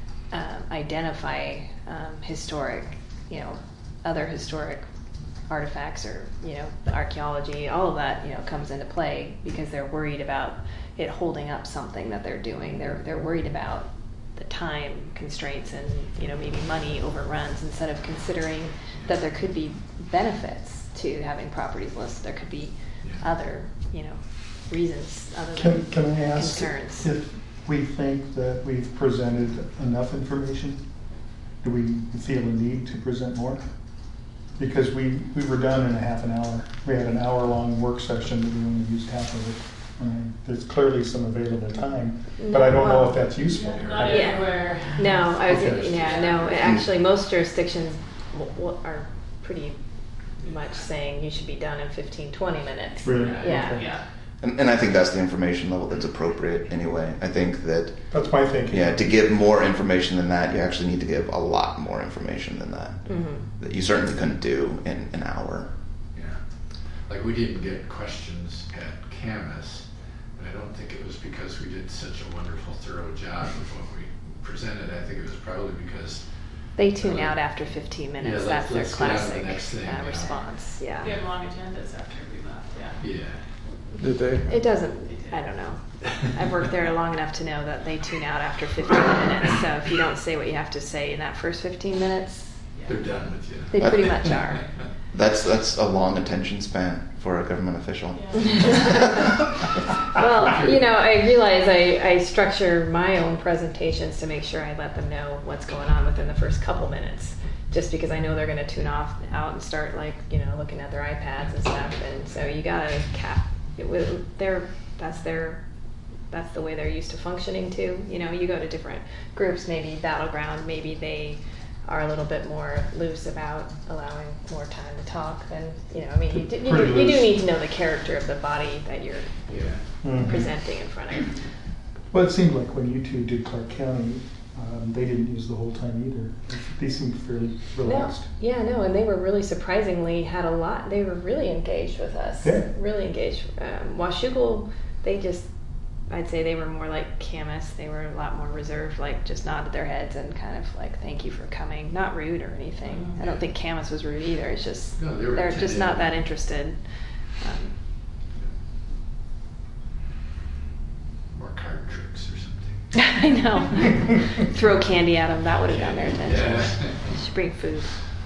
um, identify um, historic, you know, other historic artifacts, or, you know, the archaeology, all of that, you know, comes into play because they're worried about it holding up something that they're doing. They're they're worried about the time constraints and, you know, maybe money overruns, instead of considering that there could be benefits to having properties listed. There could be other, you know, reasons other than Can, can I ask concerns. if we think that we've presented enough information? Do we feel a need to present more? Because we, we were done in a half an hour. We had an hour-long work session, but we only used half of it. I mean, there's clearly some available time, but I don't know if that's useful. Not Yeah. everywhere. No, I was, Okay. yeah, no, actually, most jurisdictions w- w- are pretty much saying you should be done in fifteen, twenty minutes. Really? Yeah. Okay. Yeah. And, and I think that's the information level that's appropriate anyway. I think that, That's my thinking. yeah, to give more information than that, you actually need to give a lot more information than that. Mhm. That you certainly couldn't do in an hour. Yeah. Like, we didn't get questions at Camas, but I don't think it was because we did such a wonderful, thorough job of what we presented. I think it was probably because They tune out after fifteen minutes. Yeah, That's let's- their let's get on to the classic next thing, uh, yeah. response. Yeah. We had long agendas after we left, yeah. yeah. Did they? It doesn't, I don't know. I've worked there long enough to know that they tune out after fifteen minutes. So if you don't say what you have to say in that first fifteen minutes, They're done with you. they pretty much are. That's that's a long attention span for a government official. Well, you know, I realize I, I structure my own presentations to make sure I let them know what's going on within the first couple minutes, just because I know they're going to tune off out and start, like, you know, looking at their iPads and stuff. And so you got to cap it with their, that's their, that's the way they're used to functioning too. You know, you go to different groups, maybe Battleground, maybe they are a little bit more loose about allowing more time to talk. Then, you know, I mean, you do, you, do, you do need to know the character of the body that you're, you're Mhm. presenting in front of. Well, it seemed like when you two did Clark County, um, they didn't use the whole time either. They seemed fairly No, relaxed. yeah, no, and they were really surprisingly had a lot. They were really engaged with us. Yeah. Really engaged. Um, Washougal, they just, I'd say they were more like Camas. They were a lot more reserved, like just nodded their heads and kind of like, thank you for coming. Not rude or anything. I don't think Camas was rude either. It's just, No, they were they're just not that attentive. interested. Um, More card tricks or something. I know. Throw candy at them. That would have gotten their attention. Yeah. Should bring food.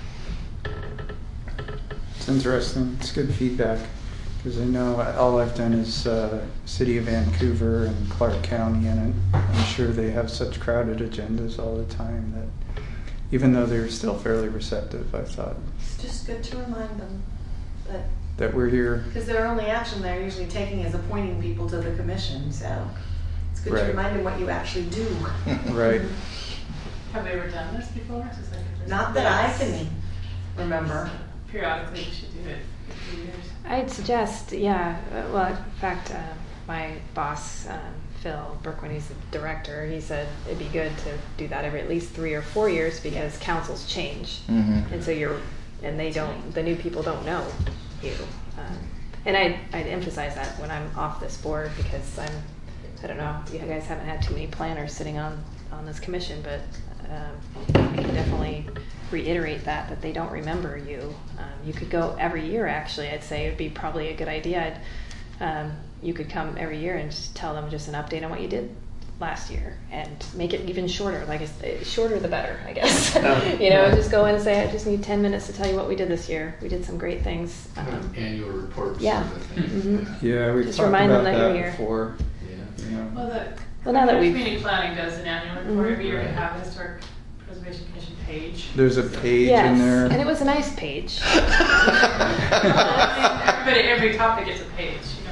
It's interesting. It's good feedback, because I know all I've done is uh, City of Vancouver and Clark County, and I'm, I'm sure they have such crowded agendas all the time that even though they're still fairly receptive, I thought It's just good to remind them that, that we're here. because their only action they're usually taking is appointing people to the commission, so it's good Right. to remind them what you actually do. Right. Have we ever done this before? Just like a- Not that I can remember. Periodically, we should do it for a few years. I'd suggest, yeah. uh, Well, in fact, uh, my boss, um, Phil Burke, when he's the director, he said it'd be good to do that every at least three or four years because councils change, Mhm. and so you're, and they don't, the new people don't know you. Um, and I I'd emphasize that when I'm off this board because I'm, I don't know, you guys haven't had too many planners sitting on on this commission, but um, I can definitely reiterate that that they don't remember you. Um, you could go every year. Actually, I'd say it'd be probably a good idea. I'd, um, you could come every year and just tell them just an update on what you did last year, and make it even shorter. Like it's, shorter the better, I guess. You know, just go in and say, I just need ten minutes to tell you what we did this year. We did some great things. Kind of Um, annual reports yeah. sort of thing. Mhm. Yeah, we've Just talked remind them about that you're that here. before. Yeah. You know. Well, the Well, now that we've- community planning does an annual report Mhm. every year. We Right. have a historic preservation commission page. There's a page yes, in there. and it was a nice page. Everybody, every topic gets a page. You know, you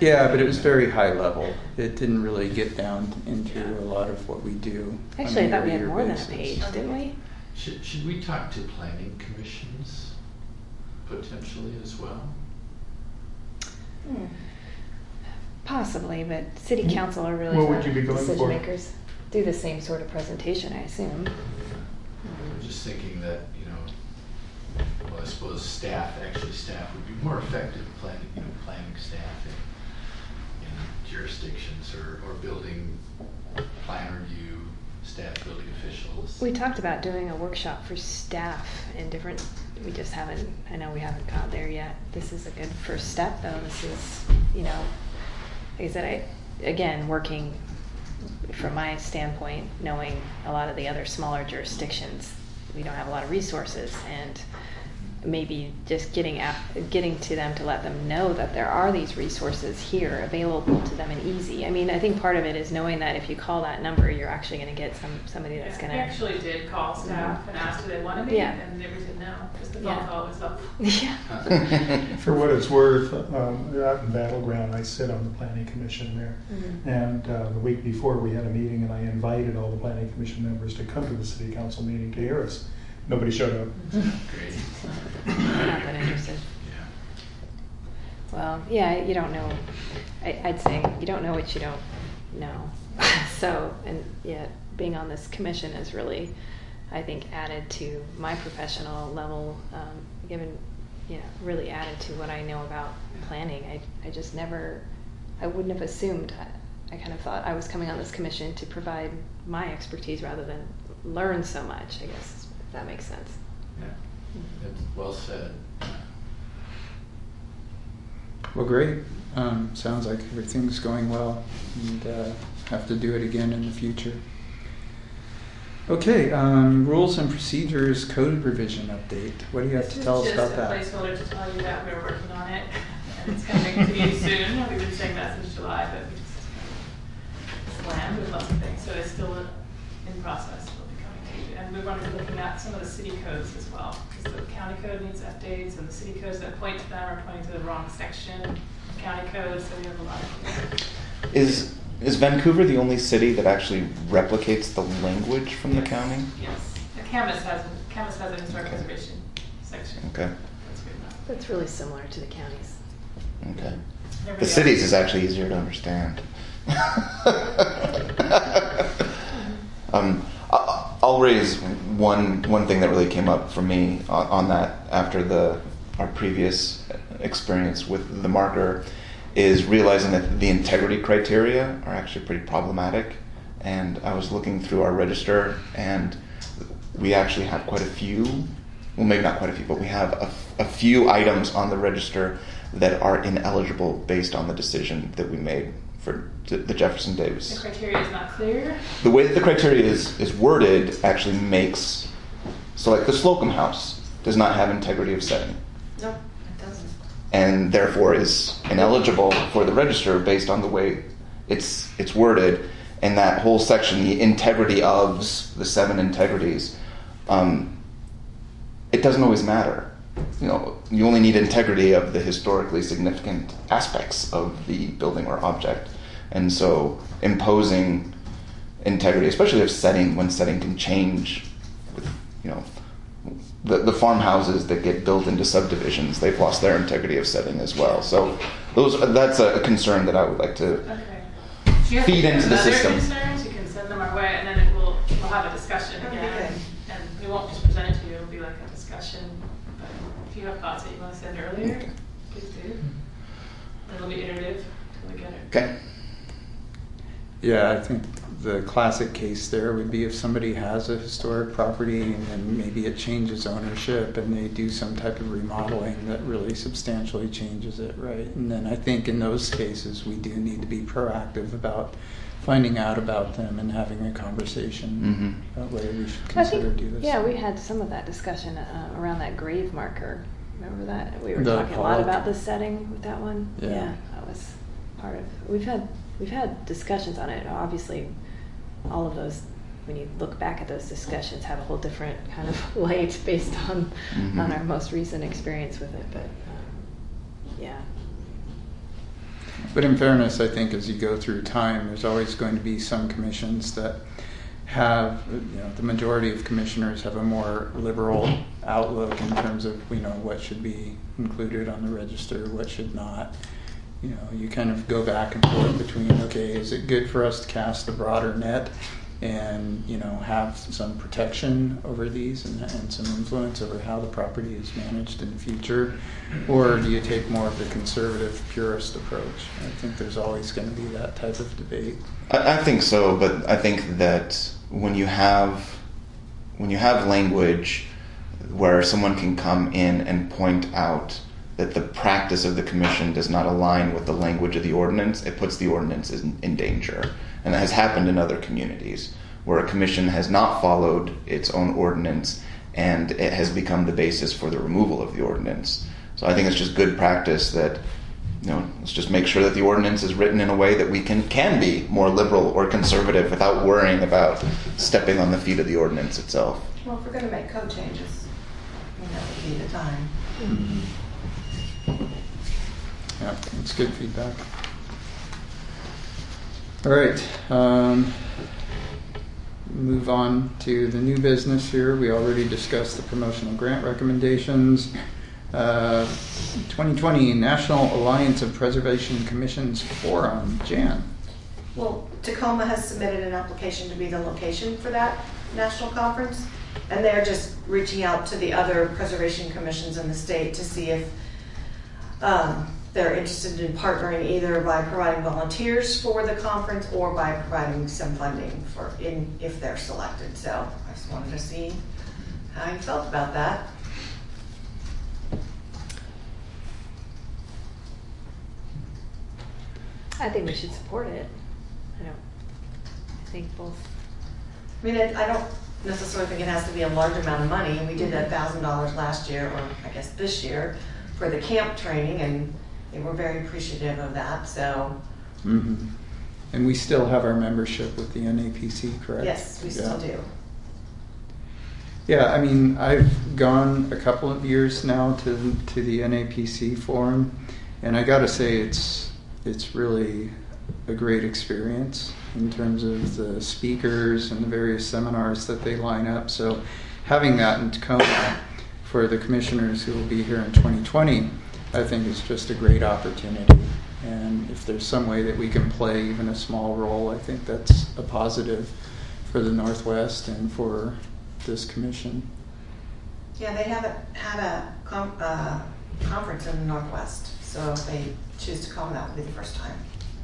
Yeah, but it was very high level. It didn't really get down into Yeah. a lot of what we do. on Actually, I a thought we had year-to-year more than a basis. page, didn't we? Should, should we talk to planning commissions potentially as well? Hmm. Possibly, but city council are really What would the you be going decision for? makers. Do the same sort of presentation, I assume. I'm just thinking that, you know, well, I suppose staff, actually staff would be more effective planning, you know, planning staff in, in jurisdictions or, or building plan review, staff building officials. We talked about doing a workshop for staff in different, we just haven't, I know we haven't got there yet. This is a good first step though. This is, you know, like I said, I, again, working from my standpoint, knowing a lot of the other smaller jurisdictions, we don't have a lot of resources, and maybe just getting at, getting to them to let them know that there are these resources here available to them and easy. I mean, I think part of it is knowing that if you call that number, you're actually going to get some somebody that's Yeah, going we to. actually did call staff and asked if they wanted me, Yeah. and they said no, because the phone Yeah. call was up. Yeah. For what it's worth, um, out in Battleground, I sit on the planning commission there. Mhm. And uh, the week before, we had a meeting, and I invited all the planning commission members to come to the city council meeting to hear us. Nobody showed up. Great. Not that interested. Yeah. Well, yeah, you don't know. I, I'd say you don't know what you don't know. So, and yet being on this commission has really, I think, added to my professional level, um, given, you know, really added to what I know about planning. I, I just never, I wouldn't have assumed. I, I kind of thought I was coming on this commission to provide my expertise rather than learn so much, I guess, if that makes sense. Yeah. It's well said. Well, great. Um, sounds like everything's going well, and uh, have to do it again in the future. Okay, um, rules and procedures code revision update. What do you have to tell us about that? This is just a placeholder to tell you that we're working on it, and it's coming to you soon. We've been saying that since July, but we just slammed with lots of things, so it's still in process. It'll be coming to you. And we're going to be looking at some of the city codes as well, because the county code needs updates, and the city codes that point to them are pointing to the wrong section of county code, so we have a lot of Is is Vancouver the only city that actually replicates the language from the county? Yes. The Camas has, Camas has an historic preservation section. Okay. That's good enough. That's really similar to the counties. Okay. The Everybody cities else- is actually easier to understand. um, I- I'll raise one one thing that really came up for me on, on that after the our previous experience with the marker is realizing that the integrity criteria are actually pretty problematic. And I was looking through our register, and we actually have quite a few, well, maybe not quite a few, but we have a, a few items on the register that are ineligible based on the decision that we made for the the Jefferson The Davis. criteria is not clear. The way that the criteria is, is worded actually makes, so like the Slocum House does not have integrity of setting, Nope, it doesn't. and therefore is ineligible for the register based on the way it's it's worded. And that whole section, the integrity ofs, the seven integrities, um, it doesn't always matter. You know, you only need integrity of the historically significant aspects of the building or object. And so imposing integrity, especially of setting, when setting can change with, you know, the, the farmhouses that get built into subdivisions, they've lost their integrity of setting as well. So those that's a concern that I would like to Okay. If you have feed into the other system. concerns, you can send them our way, and then it will, we'll have a discussion That'd be again. good. And we won't just present it to you, it'll be like a discussion. But if you have thoughts that you want to send earlier, Okay. please do. It'll be iterative till we get it. Okay. Yeah, I think the classic case there would be if somebody has a historic property and then maybe it changes ownership and they do some type of remodeling that really substantially changes it, right? And then I think in those cases, we do need to be proactive about finding out about them and having a conversation Mhm. about whether we should I consider think, do this. yeah, we had some of that discussion uh, around that grave marker. Remember that? We were The talking a lot Pollock. about the setting with that one. Yeah. that was part of. We've had we've had discussions on it. Obviously, all of those, when you look back at those discussions, have a whole different kind of light based on Mhm. on our most recent experience with it. But um, yeah, But in fairness, I think as you go through time, there's always going to be some commissions that have, you know, the majority of commissioners have a more liberal outlook in terms of, you know, what should be included on the register, what should not. You know, you kind of go back and forth between, okay, is it good for us to cast a broader net and, you know, have some protection over these and, and some influence over how the property is managed in the future? Or do you take more of the conservative purist approach? I think there's always going to be that type of debate. I, I think so, but I think that when you have when you have language where someone can come in and point out that the practice of the commission does not align with the language of the ordinance, it puts the ordinance in, in danger. And that has happened in other communities where a commission has not followed its own ordinance and it has become the basis for the removal of the ordinance. So I think it's just good practice that, you know, let's just make sure that the ordinance is written in a way that we can, can be more liberal or conservative without worrying about stepping on the feet of the ordinance itself. Well, if we're going to make code changes, you know, it would be the time. Mm-hmm. Yeah, that's good feedback. All right, um, move on to the new business here. We already discussed the promotional grant recommendations. Uh, twenty twenty National Alliance of Preservation Commissions Forum. Jan. Well, Tacoma has submitted an application to be the location for that national conference, and they're just reaching out to the other preservation commissions in the state to see if um, they're interested in partnering either by providing volunteers for the conference or by providing some funding for in if they're selected. So I just wanted to see how you felt about that. I think we should support it. I don't, I think both. I mean, it, I don't necessarily think it has to be a large amount of money. And we did a thousand dollars last year, or I guess this year, for the camp training, and they were very appreciative of that. So, Mm-hmm. And we still have our membership with the N A P C, correct? yes, we still Yeah. do. Yeah, I mean, I've gone a couple of years now to to the N A P C forum, and I got to say it's it's really a great experience in terms of the speakers and the various seminars that they line up. So having that in Tacoma for the commissioners who will be here in twenty twenty, I think is just a great opportunity. And if there's some way that we can play even a small role, I think that's a positive for the Northwest and for this commission. Yeah, they haven't had a com- uh, conference in the Northwest, so if they choose to come, that would be the first time.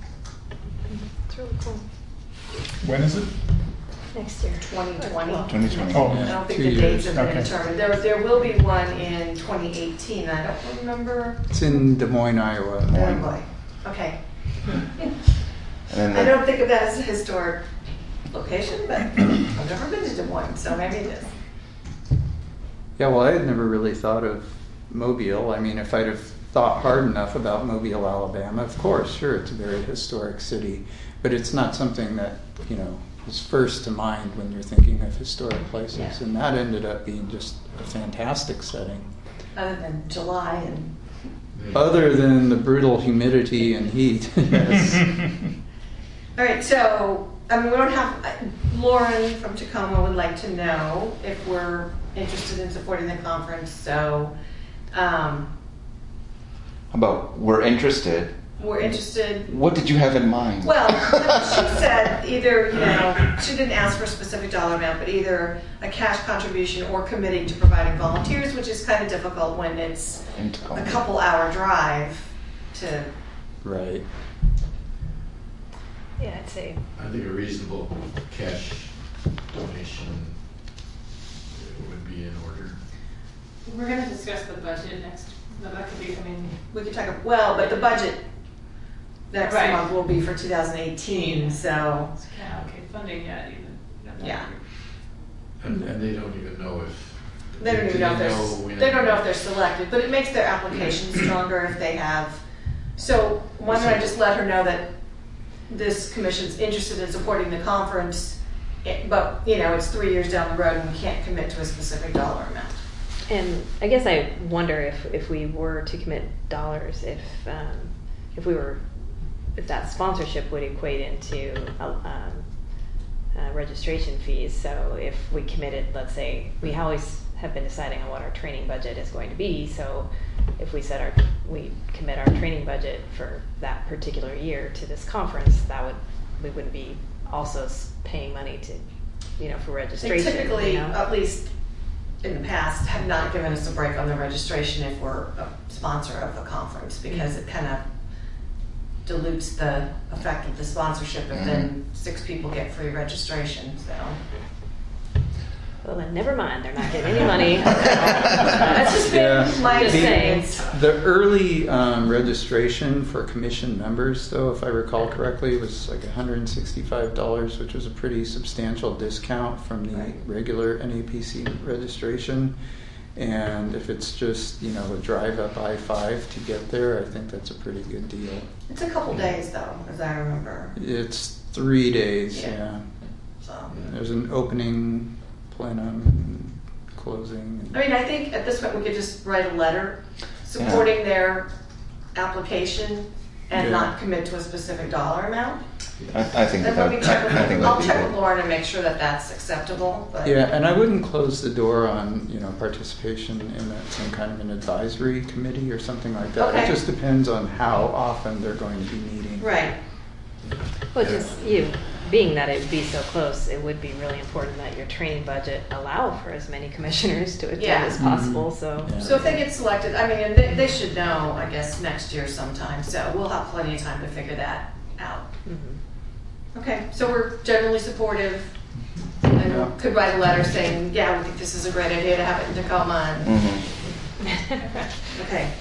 It's really cool. When is it? Next year. twenty twenty. twenty twenty. Oh, I don't think Two the dates years. have been Okay. determined. There, there will be one in twenty eighteen. I don't remember. It's in Des Moines, Iowa. Oh boy. Okay. And then I the, don't think of that as a historic location, but I've never been to Des Moines, so maybe it is. Yeah, well, I had never really thought of Mobile. I mean, if I'd have thought hard enough about Mobile, Alabama, of course, sure, it's a very historic city, but it's not something that, you know, is first to mind when you're thinking of historic places. Yeah. And that ended up being just a fantastic setting. Other than July and Other than the brutal humidity and heat, yes. all right, so, I mean, we don't have, uh, Lauren from Tacoma would like to know if we're interested in supporting the conference, so, um, how about we're interested. we're interested, What did you have in mind? well, she said either, you know, she didn't ask for a specific dollar amount, but either a cash contribution or committing to providing volunteers, which is kind of difficult when it's In Tacoma. a couple hour drive to, Right. Yeah, I'd say. I think a reasonable cash donation would be in order. We're gonna discuss the budget next, no, that could be, I mean, we could talk, well, but the budget next Right. month will be for two thousand eighteen, so, it's kind of, okay, funding yet even. You don't know. yeah. And, and they don't even know if. They don't do even know if they're, know s- when- they don't know if they're selected, but it makes their application stronger if they have. So why don't I just let her know that this commission's interested in supporting the conference, eh, but, you know, it's three years down the road and we can't commit to a specific dollar amount. And I guess I wonder if, if we were to commit dollars, if um, if we were if that sponsorship would equate into uh, um, uh, registration fees. So if we committed, let's say, we always have been deciding on what our training budget is going to be. So if we set our, we commit our training budget for that particular year to this conference, that would, we wouldn't be also s- paying money to, you know, for They registration. typically, you know? at least in the past, have not given us a break on the registration if we're a sponsor of the conference, because it kind of dilutes the effect of the sponsorship if then six people get free registration, so. Well, then never mind. They're not getting any money. That's just been Yeah. my Just saying. experience. The early um, registration for commission members, though, if I recall correctly, was like one hundred sixty-five dollars, which was a pretty substantial discount from the Right. regular N A P C registration. And if it's just, you know, a drive up I five to get there, I think that's a pretty good deal. It's a couple days though, as I remember, It's three days, Yeah. yeah. so. There's an opening, plenum, and closing. And I mean, I think at this point, we could just write a letter supporting their application and Yeah. not commit to a specific dollar amount. I, I think And that, let me check I, I think with, I'll that'd be check with good. Lauren and make sure that that's acceptable, but. Yeah, and I wouldn't close the door on, you know, participation in a, some kind of an advisory committee or something like that. Okay. It just depends on how often they're going to be meeting. Right. Well, just you, being that it would be so close, it would be really important that your training budget allow for as many commissioners to attend Yeah. as possible, Mhm. so. Yeah. So if they get selected, I mean, and they, they should know, I guess, next year sometime, so we'll have plenty of time to figure that out. Mhm. Okay, so we're generally supportive, and Yeah. we could write a letter saying, yeah, we think this is a great idea to have it in Tacoma, and, Mhm. okay.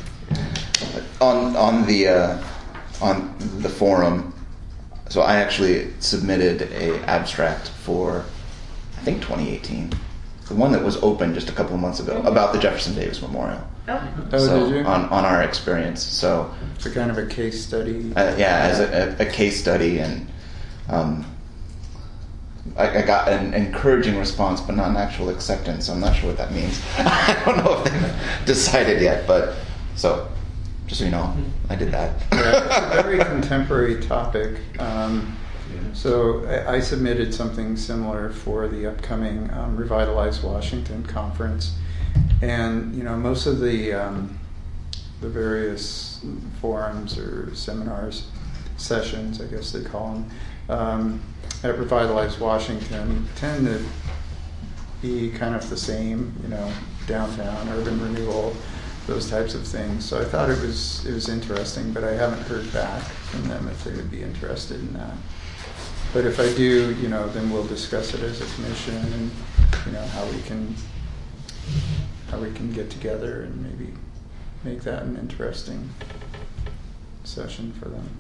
On on the uh, on the forum, so I actually submitted a abstract for I think twenty eighteen, the one that was open just a couple of months ago about the Jefferson Davis Memorial. Oh, Oh, so did you? on on our experience, so It's a kind of a case study. uh, yeah, as a, a, a case study, and um, I, I got an encouraging response, but not an actual acceptance. So I'm not sure what that means. I don't know if they've decided yet, but so just so you know, I did that. Yeah, it's a very contemporary topic. Um, so I, I submitted something similar for the upcoming um, Revitalize Washington conference, and you know most of the um, the various forums or seminars, sessions, I guess they call them, um, at Revitalize Washington tend to be kind of the same, you know, downtown, urban renewal, those types of things. So I thought it was it was interesting, but I haven't heard back from them if they would be interested in that. But if I do, you know, then we'll discuss it as a commission, and you know how we can how we can get together and maybe make that an interesting session for them.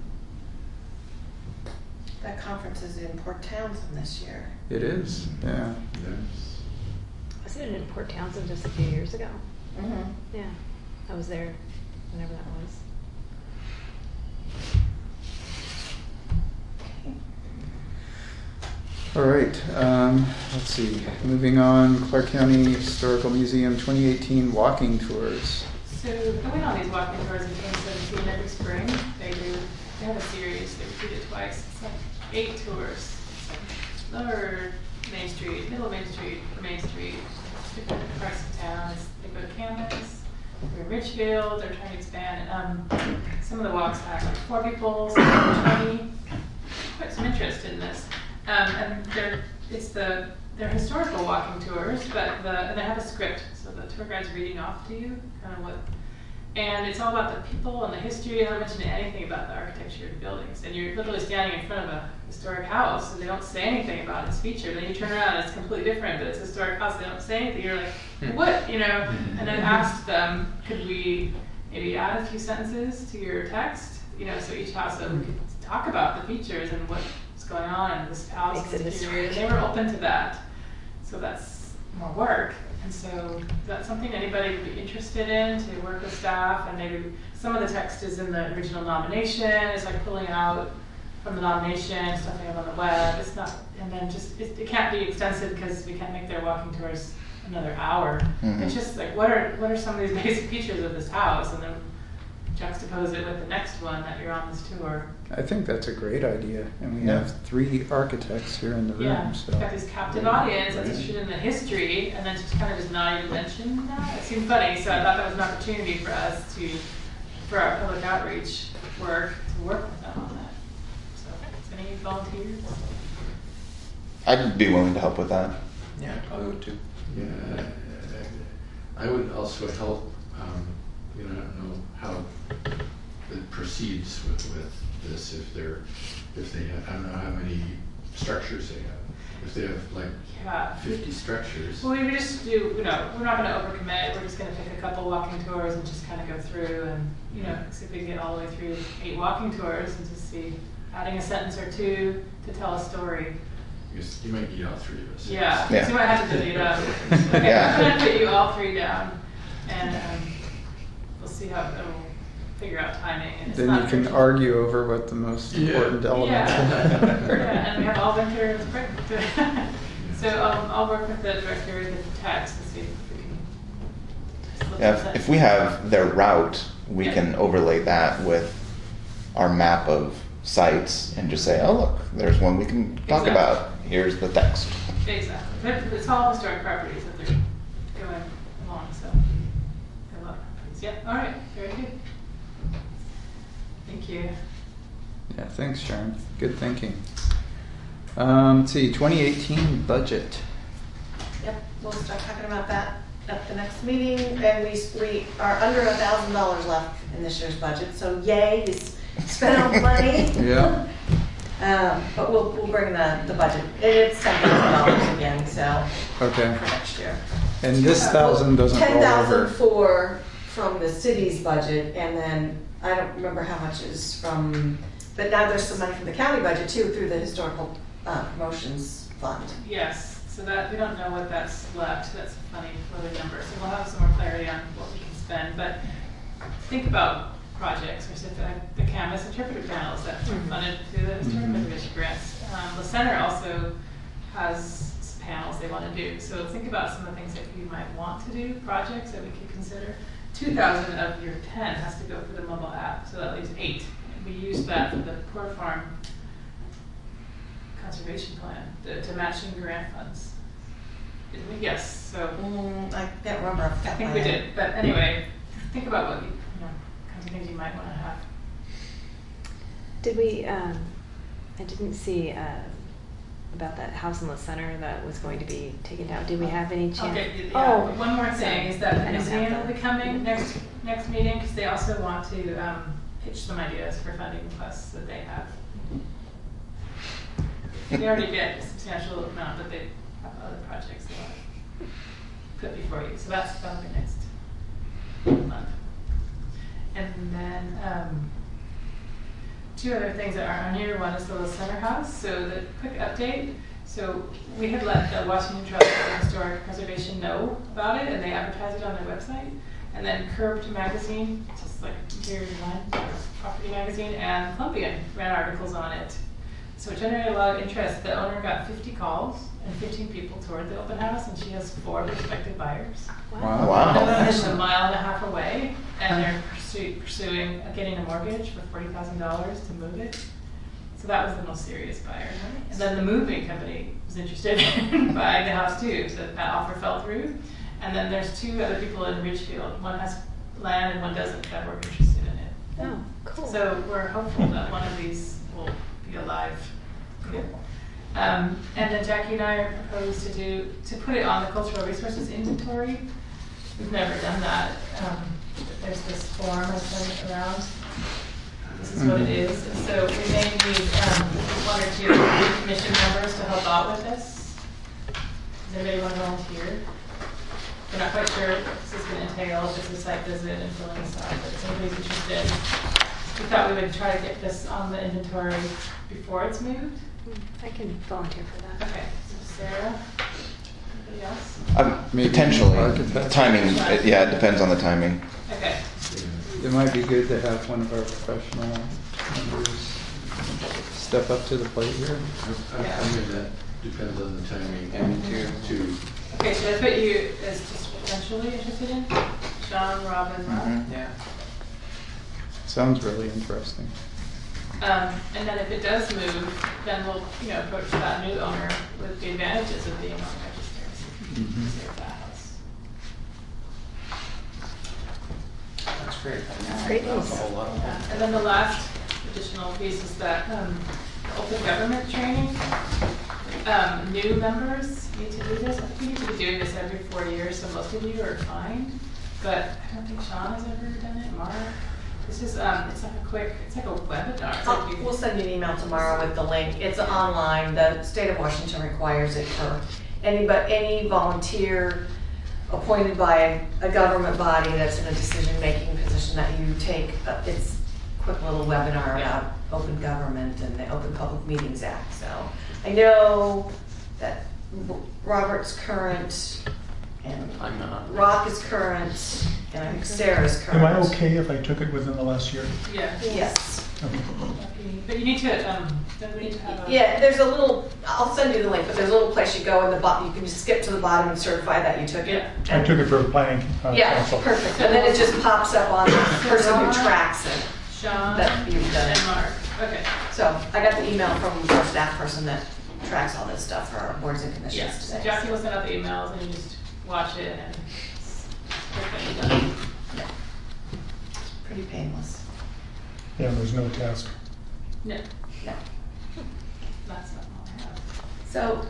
that conference is in Port Townsend this year. It is, yeah. Wasn't it in Port Townsend just a few years ago? Mm-hmm. Yeah, I was there whenever that was. All right, um, let's see. Moving on, Clark County Historical Museum twenty eighteen walking tours. So I went on these walking tours in twenty seventeen every spring. They do, they have a series, they repeat it twice. It's like eight tours. It's like Lower Main Street, Middle Main Street, Main Street, different parts of town. It's- They go to campus, we're in Richfield, they're trying to expand. Um, some of the walks have like four people, some have twenty. Quite some interest in this. Um, and they're, it's the, they're historical walking tours, but the, and they have a script, so the tour guide's reading off to you, kind of what, and it's all about the people and the history. They don't mention anything about the architecture of the buildings. And you're literally standing in front of a historic house, and they don't say anything about its feature. Then you turn around, and it's completely different, but it's a historic house. They don't say anything. You're like, what, you know? And I asked them, could we maybe add a few sentences to your text? You know, so each house, so we could talk about the features and what's going on in this house. Makes it and historic. they were open to that. So that's more work. And so that's something anybody would be interested in, to work with staff, and maybe some of the text is in the original nomination. It's like pulling out from the nomination, stuff they have on the web. It's not, and then just, it, it can't be extensive because we can't make their walking tours another hour. Mhm. It's just like, what are what are some of these basic features of this house? And then juxtapose it with the next one that you're on this tour. I think that's a great idea, and we Yeah. have three architects here in the room, Yeah, so. you've got this captive audience that's interested in the history, and then just kind of just not even mention that. It seemed funny, so I thought that was an opportunity for us to, for our public outreach work, to work with them on that. So, any volunteers? I'd be willing to help with that. Yeah, I probably would too. Yeah, I would also help, um, you know, I don't know how it proceeds with, with this, if they're, if they have, I don't know how many structures they have. If they have like Yeah. fifty structures. Well, we would just do, you know, we're not going to overcommit. We're just going to pick a couple walking tours and just kind of go through and, you know, see if we can get all the way through eight walking tours and just see, adding a sentence or two to tell a story. I guess you might need all three of us. Yeah, Yeah. so you might have to delete it up. Okay, Yeah. I'm going to put you all three down, and um, we'll see how, and we'll figure out timing. And it's Then not you can urgent. argue over what the most Yeah. important elements Yeah. are. Yeah, and we have all been through the break. So um, I'll work with the director of the text to see if we can. just look Yeah, at if, that. if we have their route, we Yeah. can overlay that with our map of sites and just say, oh, look, there's one we can talk Exactly. about. Here's the text. Exactly. But it's all historic properties that they're going along, so I love properties. Yeah, all right, very good. Thank you. Yeah, thanks, Sharon. Good thinking. Um, let's see, twenty eighteen budget. Yep, we'll start talking about that at the next meeting, and we, we are under a thousand dollars left in this year's budget, so yay, we s- spent our money. Yeah. Um, but we'll, we'll bring the, the budget, it's ten thousand dollars again, so, Okay. for next year. And this thousand doesn't roll Ten thousand over. for, from the city's budget, and then, I don't remember how much is from, but now there's some money from the county budget too, through the historical uh, promotions fund. Yes, so that, we don't know what that's left. That's a funny floating number. So we'll have some more clarity on what we can spend. But think about projects, or if the Canvas interpretive panels that are funded through the historic Mhm. preservation grants. Um, the center also has s- panels they want to do. So think about some of the things that you might want to do, projects that we could consider. Two thousand of your ten has to go for the mobile app, so that leaves eight. And we use that for the Port Farm conservation plan to, to matching grant funds. Did we? Yes. So Mm, I can't remember off the I top think of we my head. did. But anyway, think about what you, you know, kinds of things you might want to have. Did we, um, I didn't see, uh, about that house in the center that was going to be taken down. Did we have any chance? Okay. Yeah. Oh, One more thing is that I the don't have museum that. will be coming next next meeting because they also want to um, pitch some ideas for funding requests that they have. They already get a substantial amount, but they have other projects they want to put before you. So that's that'll be next month. And then um, two other things that aren't on here. One is the little center house. So the quick update. So we had let the Washington Trust for Historic Preservation know about it, and they advertised it on their website. And then Curbed magazine, just like here in line, Property magazine, and Columbian ran articles on it. So it generated a lot of interest. The owner got fifty calls and fifteen people toured the open house, and she has four prospective buyers. Wow. Wow. One of them is a mile and a half away, and they're pursu- pursuing uh, getting a mortgage for forty thousand dollars to move it. So that was the most serious buyer. And then the moving company was interested in buying the house too, so that offer fell through. And then there's two other people in Ridgefield. One has land and one doesn't that were interested in it. Oh, cool. So we're hopeful that one of these will be alive. Um, and then Jackie and I proposed to do, to put it on the cultural resources inventory. We've never done that. Um, there's this form I sent around. This is what it is. And so we may need um, one or two commission members to help out with this. Does anybody want to volunteer? We're not quite sure what this is going to entail, if it's a site visit and filling this out, but if anybody's interested. We thought we would try to get this on the inventory before it's moved. I can volunteer for that. Okay, so Sarah, anybody else? Um, Maybe potentially. architect. Timing, it- yeah, it depends on the timing. Okay, It might be good to have one of our professional members step up to the plate here. I, I I mean, that depends on the timing. And to, okay, so that's what you, is just potentially interested in? Sean, Robin, Rob? Mhm. Yeah. Sounds really interesting. Um, and then if it does move, then we'll, you know, approach that new owner with the advantages of being on registers. Mhm. Save that house. That's great. That's great That was news. a whole lot of Yeah. And then the last additional piece is that um, the open government training. Um, new members need to do this. I think you need to be doing this every four years, so most of you are fine. But I don't think Sean has ever done it. Mark. This is um, it's like a quick, it's like a webinar. It's I'll- like you- We'll send you an email tomorrow with the link. It's online. The state of Washington requires it for any, but any volunteer appointed by a government body that's in a decision-making position that you take. uh, It's a quick little webinar about open government and the Open Public Meetings Act. So I know that R- Robert's current and I'm not. Rock is current and I think Sarah's current. Am I okay if I took it within the last year? Yeah. Yes. Okay. But you need to, um, then we need to have a. Yeah, there's a little, I'll send you the link, but there's a little place you go in the bottom, you can just skip to the bottom and certify that you took it. Yeah. I took it for planning uh, Yeah, council. perfect, and then it just pops up on the person who tracks it, Sean that you've done and it. Mark. Okay. So I got the email from our staff person that tracks all this stuff for our boards and commissions Yes. today. Jackie will send out the emails and you just watch it and click what you've done. Yeah. It's pretty painless. Yeah, there's no test. No, No. that's not all I have. So,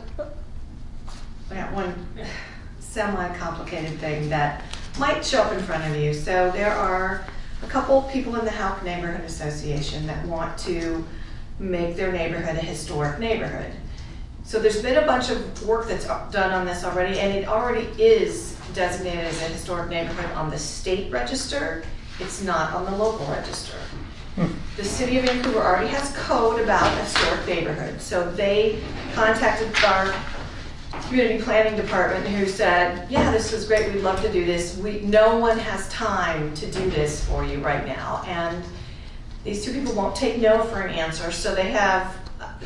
I got one semi-complicated thing that might show up in front of you. So there are a couple people in the Houck Neighborhood Association that want to make their neighborhood a historic neighborhood. So there's been a bunch of work that's done on this already, and it already is designated as a historic neighborhood on the state register. It's not on the local register. The city of Vancouver already has code about a historic neighborhood. So they contacted our community planning department who said, yeah, this is great, we'd love to do this. We, no one has time to do this for you right now. And these two people won't take no for an answer, so they have,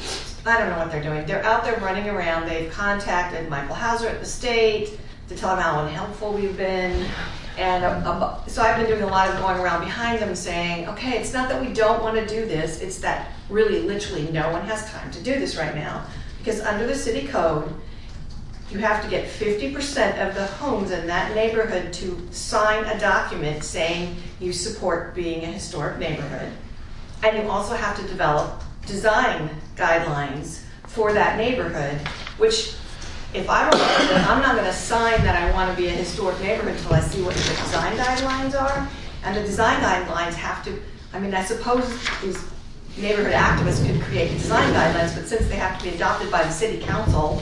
I don't know what they're doing. They're out there running around. They've contacted Michael Hauser at the state to tell him how unhelpful we've been. And uh, so I've been doing a lot of going around behind them saying, okay, it's not that we don't want to do this, it's that really literally no one has time to do this right now. Because under the city code, you have to get fifty percent of the homes in that neighborhood to sign a document saying you support being a historic neighborhood. And you also have to develop design guidelines for that neighborhood, which if I don't, I'm not going to sign that I want to be a historic neighborhood until I see what the design guidelines are. And the design guidelines have to, I mean, I suppose these neighborhood activists could create design guidelines, but since they have to be adopted by the city council,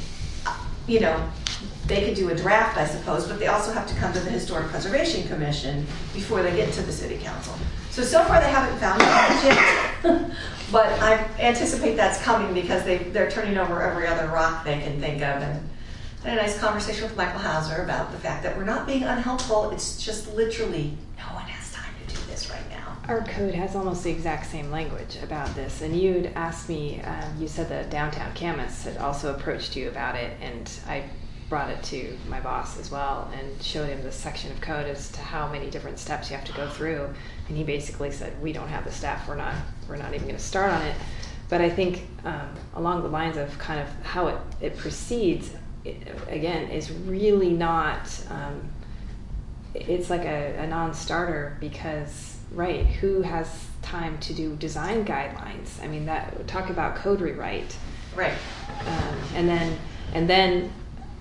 you know, they could do a draft, I suppose, but they also have to come to the Historic Preservation Commission before they get to the city council. So, so far they haven't found it yet, but I anticipate that's coming because they, they're turning over every other rock they can think of. And I had a nice conversation with Michael Hauser about the fact that we're not being unhelpful, it's just literally no one has time to do this right now. Our code has almost the exact same language about this, and you'd asked me, um, you said that Downtown Camas had also approached you about it, and I brought it to my boss as well and showed him this section of code as to how many different steps you have to go through, and he basically said, we don't have the staff, we're not, we're not even going to start on it. But I think um, along the lines of kind of how it, it proceeds, it, again, is really not, um, it's like a, a non-starter because, right, who has time to do design guidelines? I mean, that talk about code rewrite. Right. Um, and then, and then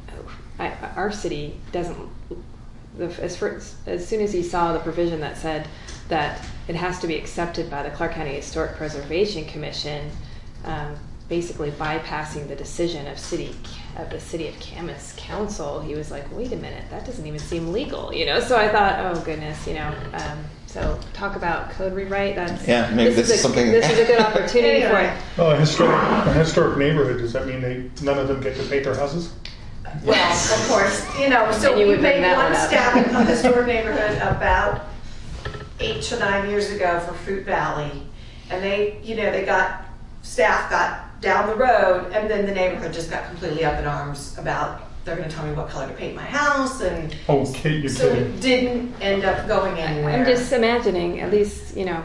I, our city doesn't, the, as, for, as soon as he saw the provision that said that it has to be accepted by the Clark County Historic Preservation Commission, um, basically bypassing the decision of city of the city of Camas Council, he was like, wait a minute, that doesn't even seem legal, you know? So I thought, oh goodness, you know, um, so talk about code rewrite, that's, Yeah, maybe this is is a, something- this is a good opportunity for it. Well, a historic, a historic neighborhood, does that mean they, none of them get to paint their houses? Well, of course, you know, so And you we would bring made that one one up. step in the historic neighborhood about eight to nine years ago for Fruit Valley. And they, you know, they got, staff got down the road and then the neighborhood just got completely up in arms about they're gonna tell me what color to paint my house, and Oh, Kate, you're so kidding. it didn't end up going anywhere. I'm just imagining, at least, you know,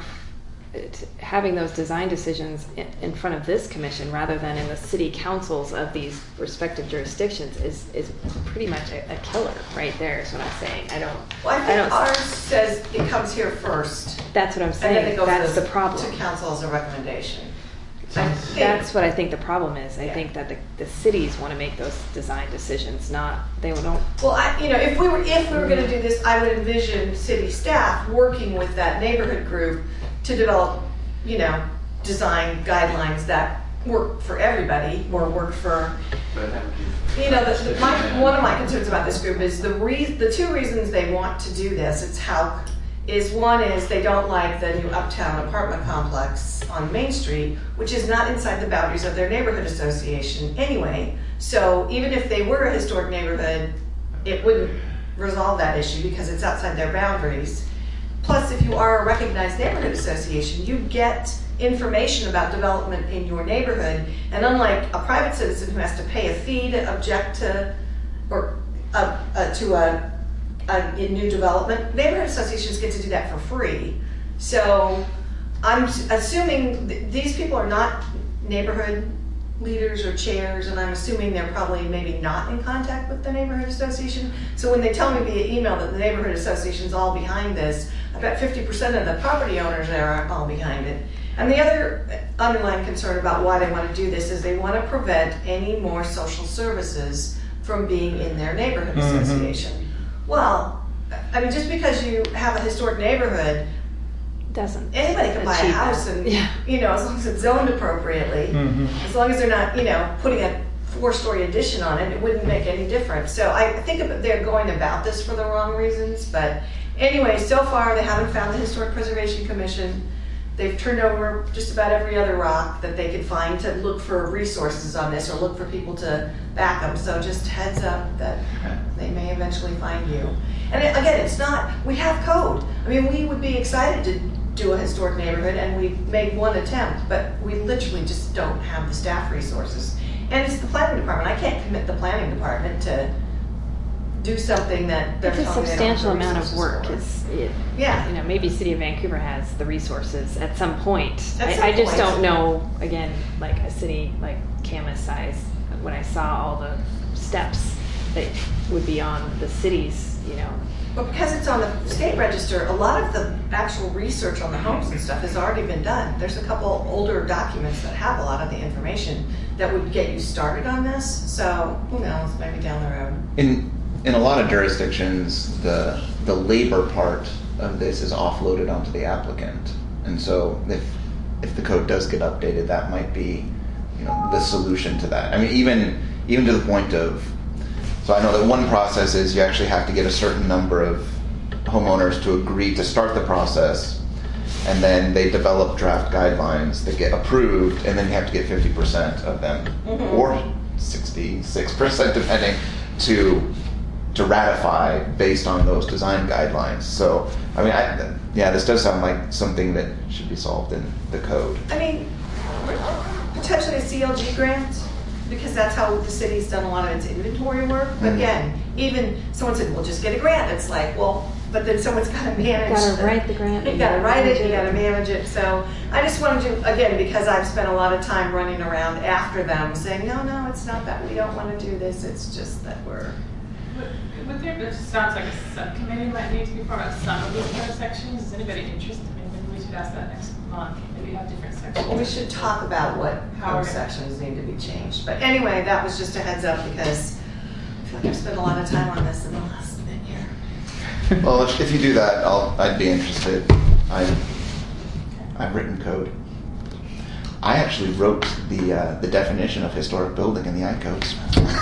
it, having those design decisions in, in front of this commission rather than in the city councils of these respective jurisdictions is, is pretty much a, a killer right there is what I'm saying. I don't, Well, I I think don't, ours says it comes here first, that's what I'm and then saying. it goes That's to, the problem. to council as a recommendation. I think- That's what I think the problem is. I Yeah. think that the, the cities want to make those design decisions, not, they don't. Well, I, you know, if we were, if we were gonna do this, I would envision city staff working with that neighborhood group to develop, you know, design guidelines that work for everybody, or work for, But that would be- you know, the, the, my, one of my concerns about this group is the re, the two reasons they want to do this, it's how, is one is they don't like the new uptown apartment complex on Main Street, which is not inside the boundaries of their neighborhood association anyway. So even if they were a historic neighborhood, it wouldn't resolve that issue because it's outside their boundaries. Plus, if you are a recognized neighborhood association, you get information about development in your neighborhood. And unlike a private citizen who has to pay a fee to object to, or uh, uh, to a, a new development, neighborhood associations get to do that for free. So I'm assuming th- these people are not neighborhood leaders or chairs, and I'm assuming they're probably maybe not in contact with the neighborhood association. So when they tell me via email that the neighborhood association's all behind this, I bet fifty percent of the property owners there are all behind it. And the other underlying concern about why they want to do this is they want to prevent any more social services from being in their neighborhood Mhm. association. Well, I mean, just because you have a historic neighborhood, Doesn't. anybody can buy a achieve house that. and, Yeah. you know, as long as it's zoned appropriately, Mhm. as long as they're not, you know, putting a four-story addition on it, it wouldn't make any difference. So I think about- they're going about this for the wrong reasons, but anyway, so far they haven't found the Historic Preservation Commission. They've turned over just about every other rock that they could find to look for resources on this or look for people to back them. So just heads up that they may eventually find you. And it- again, it's not, we have code. I mean, we would be excited to do a historic neighborhood, and we made one attempt, but we literally just don't have the staff resources. And it's the planning department. I can't commit the planning department to do something that they're It's a telling me they don't have substantial the amount of resources work. for. It's, it, Yeah. you know, maybe City of Vancouver has the resources at some point. At I, some I just point. don't know, again, like a city like Camas size, when I saw all the steps that would be on the city's, you know. But because it's on the state register, a lot of the actual research on the homes and stuff has already been done. There's a couple older documents that have a lot of the information that would get you started on this. So who knows, maybe down the road. In in a lot of jurisdictions, the the labor part of this is offloaded onto the applicant, and so if if the code does get updated, that might be, you know, the solution to that. I mean, even even to the point of, so I know that one process is you actually have to get a certain number of homeowners to agree to start the process, and then they develop draft guidelines that get approved, and then you have to get fifty percent of them, Mhm. or sixty-six percent depending, to to ratify based on those design guidelines. So, I mean, I, yeah, this does sound like something that should be solved in the code. I mean, potentially a C L G grant, because that's how the city's done a lot of its inventory work. But Mhm. again, even someone said, well, just get a grant. It's like, well, but then someone's got to manage. Gotta write the grant, You you got to gotta write it, manage you it. got to manage it. So I just wanted to, again, because I've spent a lot of time running around after them saying, no, no, it's not that we don't want to do this. It's just that we're, Would- Would there, it sounds like a subcommittee might need to be formed on some of these other sections. Is anybody interested? Maybe we should ask that next month. Maybe have different sections. we should talk about what How code we're- sections need to be changed. But anyway, that was just a heads up because I feel like I've spent a lot of time on this in the last minute here. Well, if, if you do that, I'll, I'd be interested. I've, I've written code. I actually wrote the uh, the definition of historic building in the I codes.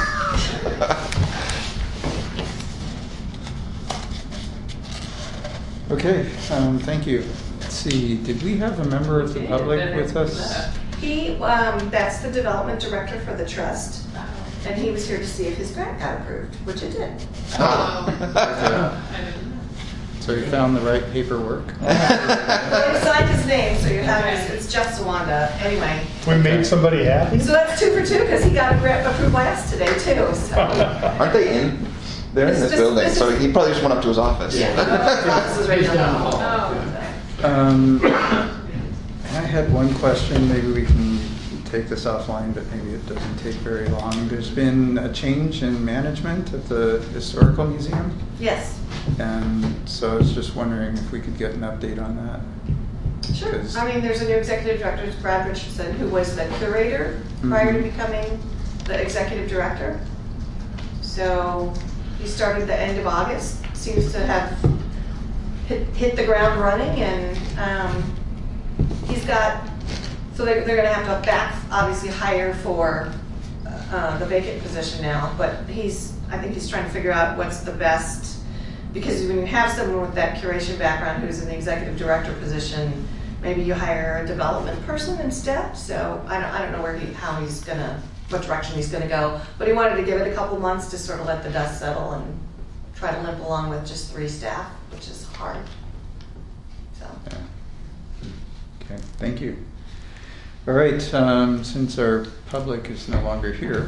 Okay, um, thank you. Let's see, did we have a member of the public with us? He, um, that's the development director for the trust, and he was here to see if his grant got approved, which it did. Oh. I didn't know. So you found the right paperwork. Well, you signed his name, so you have it. It's Jeff Sawanda. Anyway. We made somebody happy? So that's two for two because he got a grant approved by us today too. So. Aren't they in? They're in This this is- building, this so is- he probably just went up to his office. Yeah. Our office is right He's down the down the hall. hall. Um, I had one question, maybe we can take this offline, but maybe it doesn't take very long. There's been a change in management at the Historical Museum, Yes. and so I was just wondering if we could get an update on that. Sure. 'Cause- I mean, there's a new executive director, it's Brad Richardson, who was the curator prior to Mhm. becoming the executive director. So he started the end of August, seems to have hit, hit the ground running, and um, he's got, so they're, they're gonna have to back, obviously hire for uh, the vacant position now, but he's, I think he's trying to figure out what's the best, because when you have someone with that curation background who's in the executive director position, maybe you hire a development person instead. So I don't, I don't know where he, how he's gonna, what direction he's gonna go. But he wanted to give it a couple months to sort of let the dust settle and try to limp along with just three staff, which is hard. So. Yeah. Okay, thank you. All right, um, since our public is no longer here,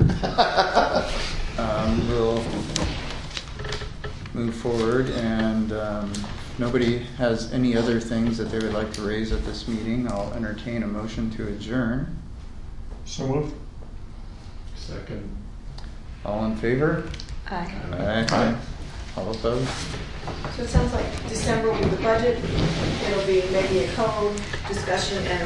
um, we'll move forward, and um, if nobody has any other things that they would like to raise at this meeting, I'll entertain a motion to adjourn. So moved. Second. All in favor? Aye. Aye. Aye. All opposed? So it sounds like December will be the budget. It'll be maybe a code discussion and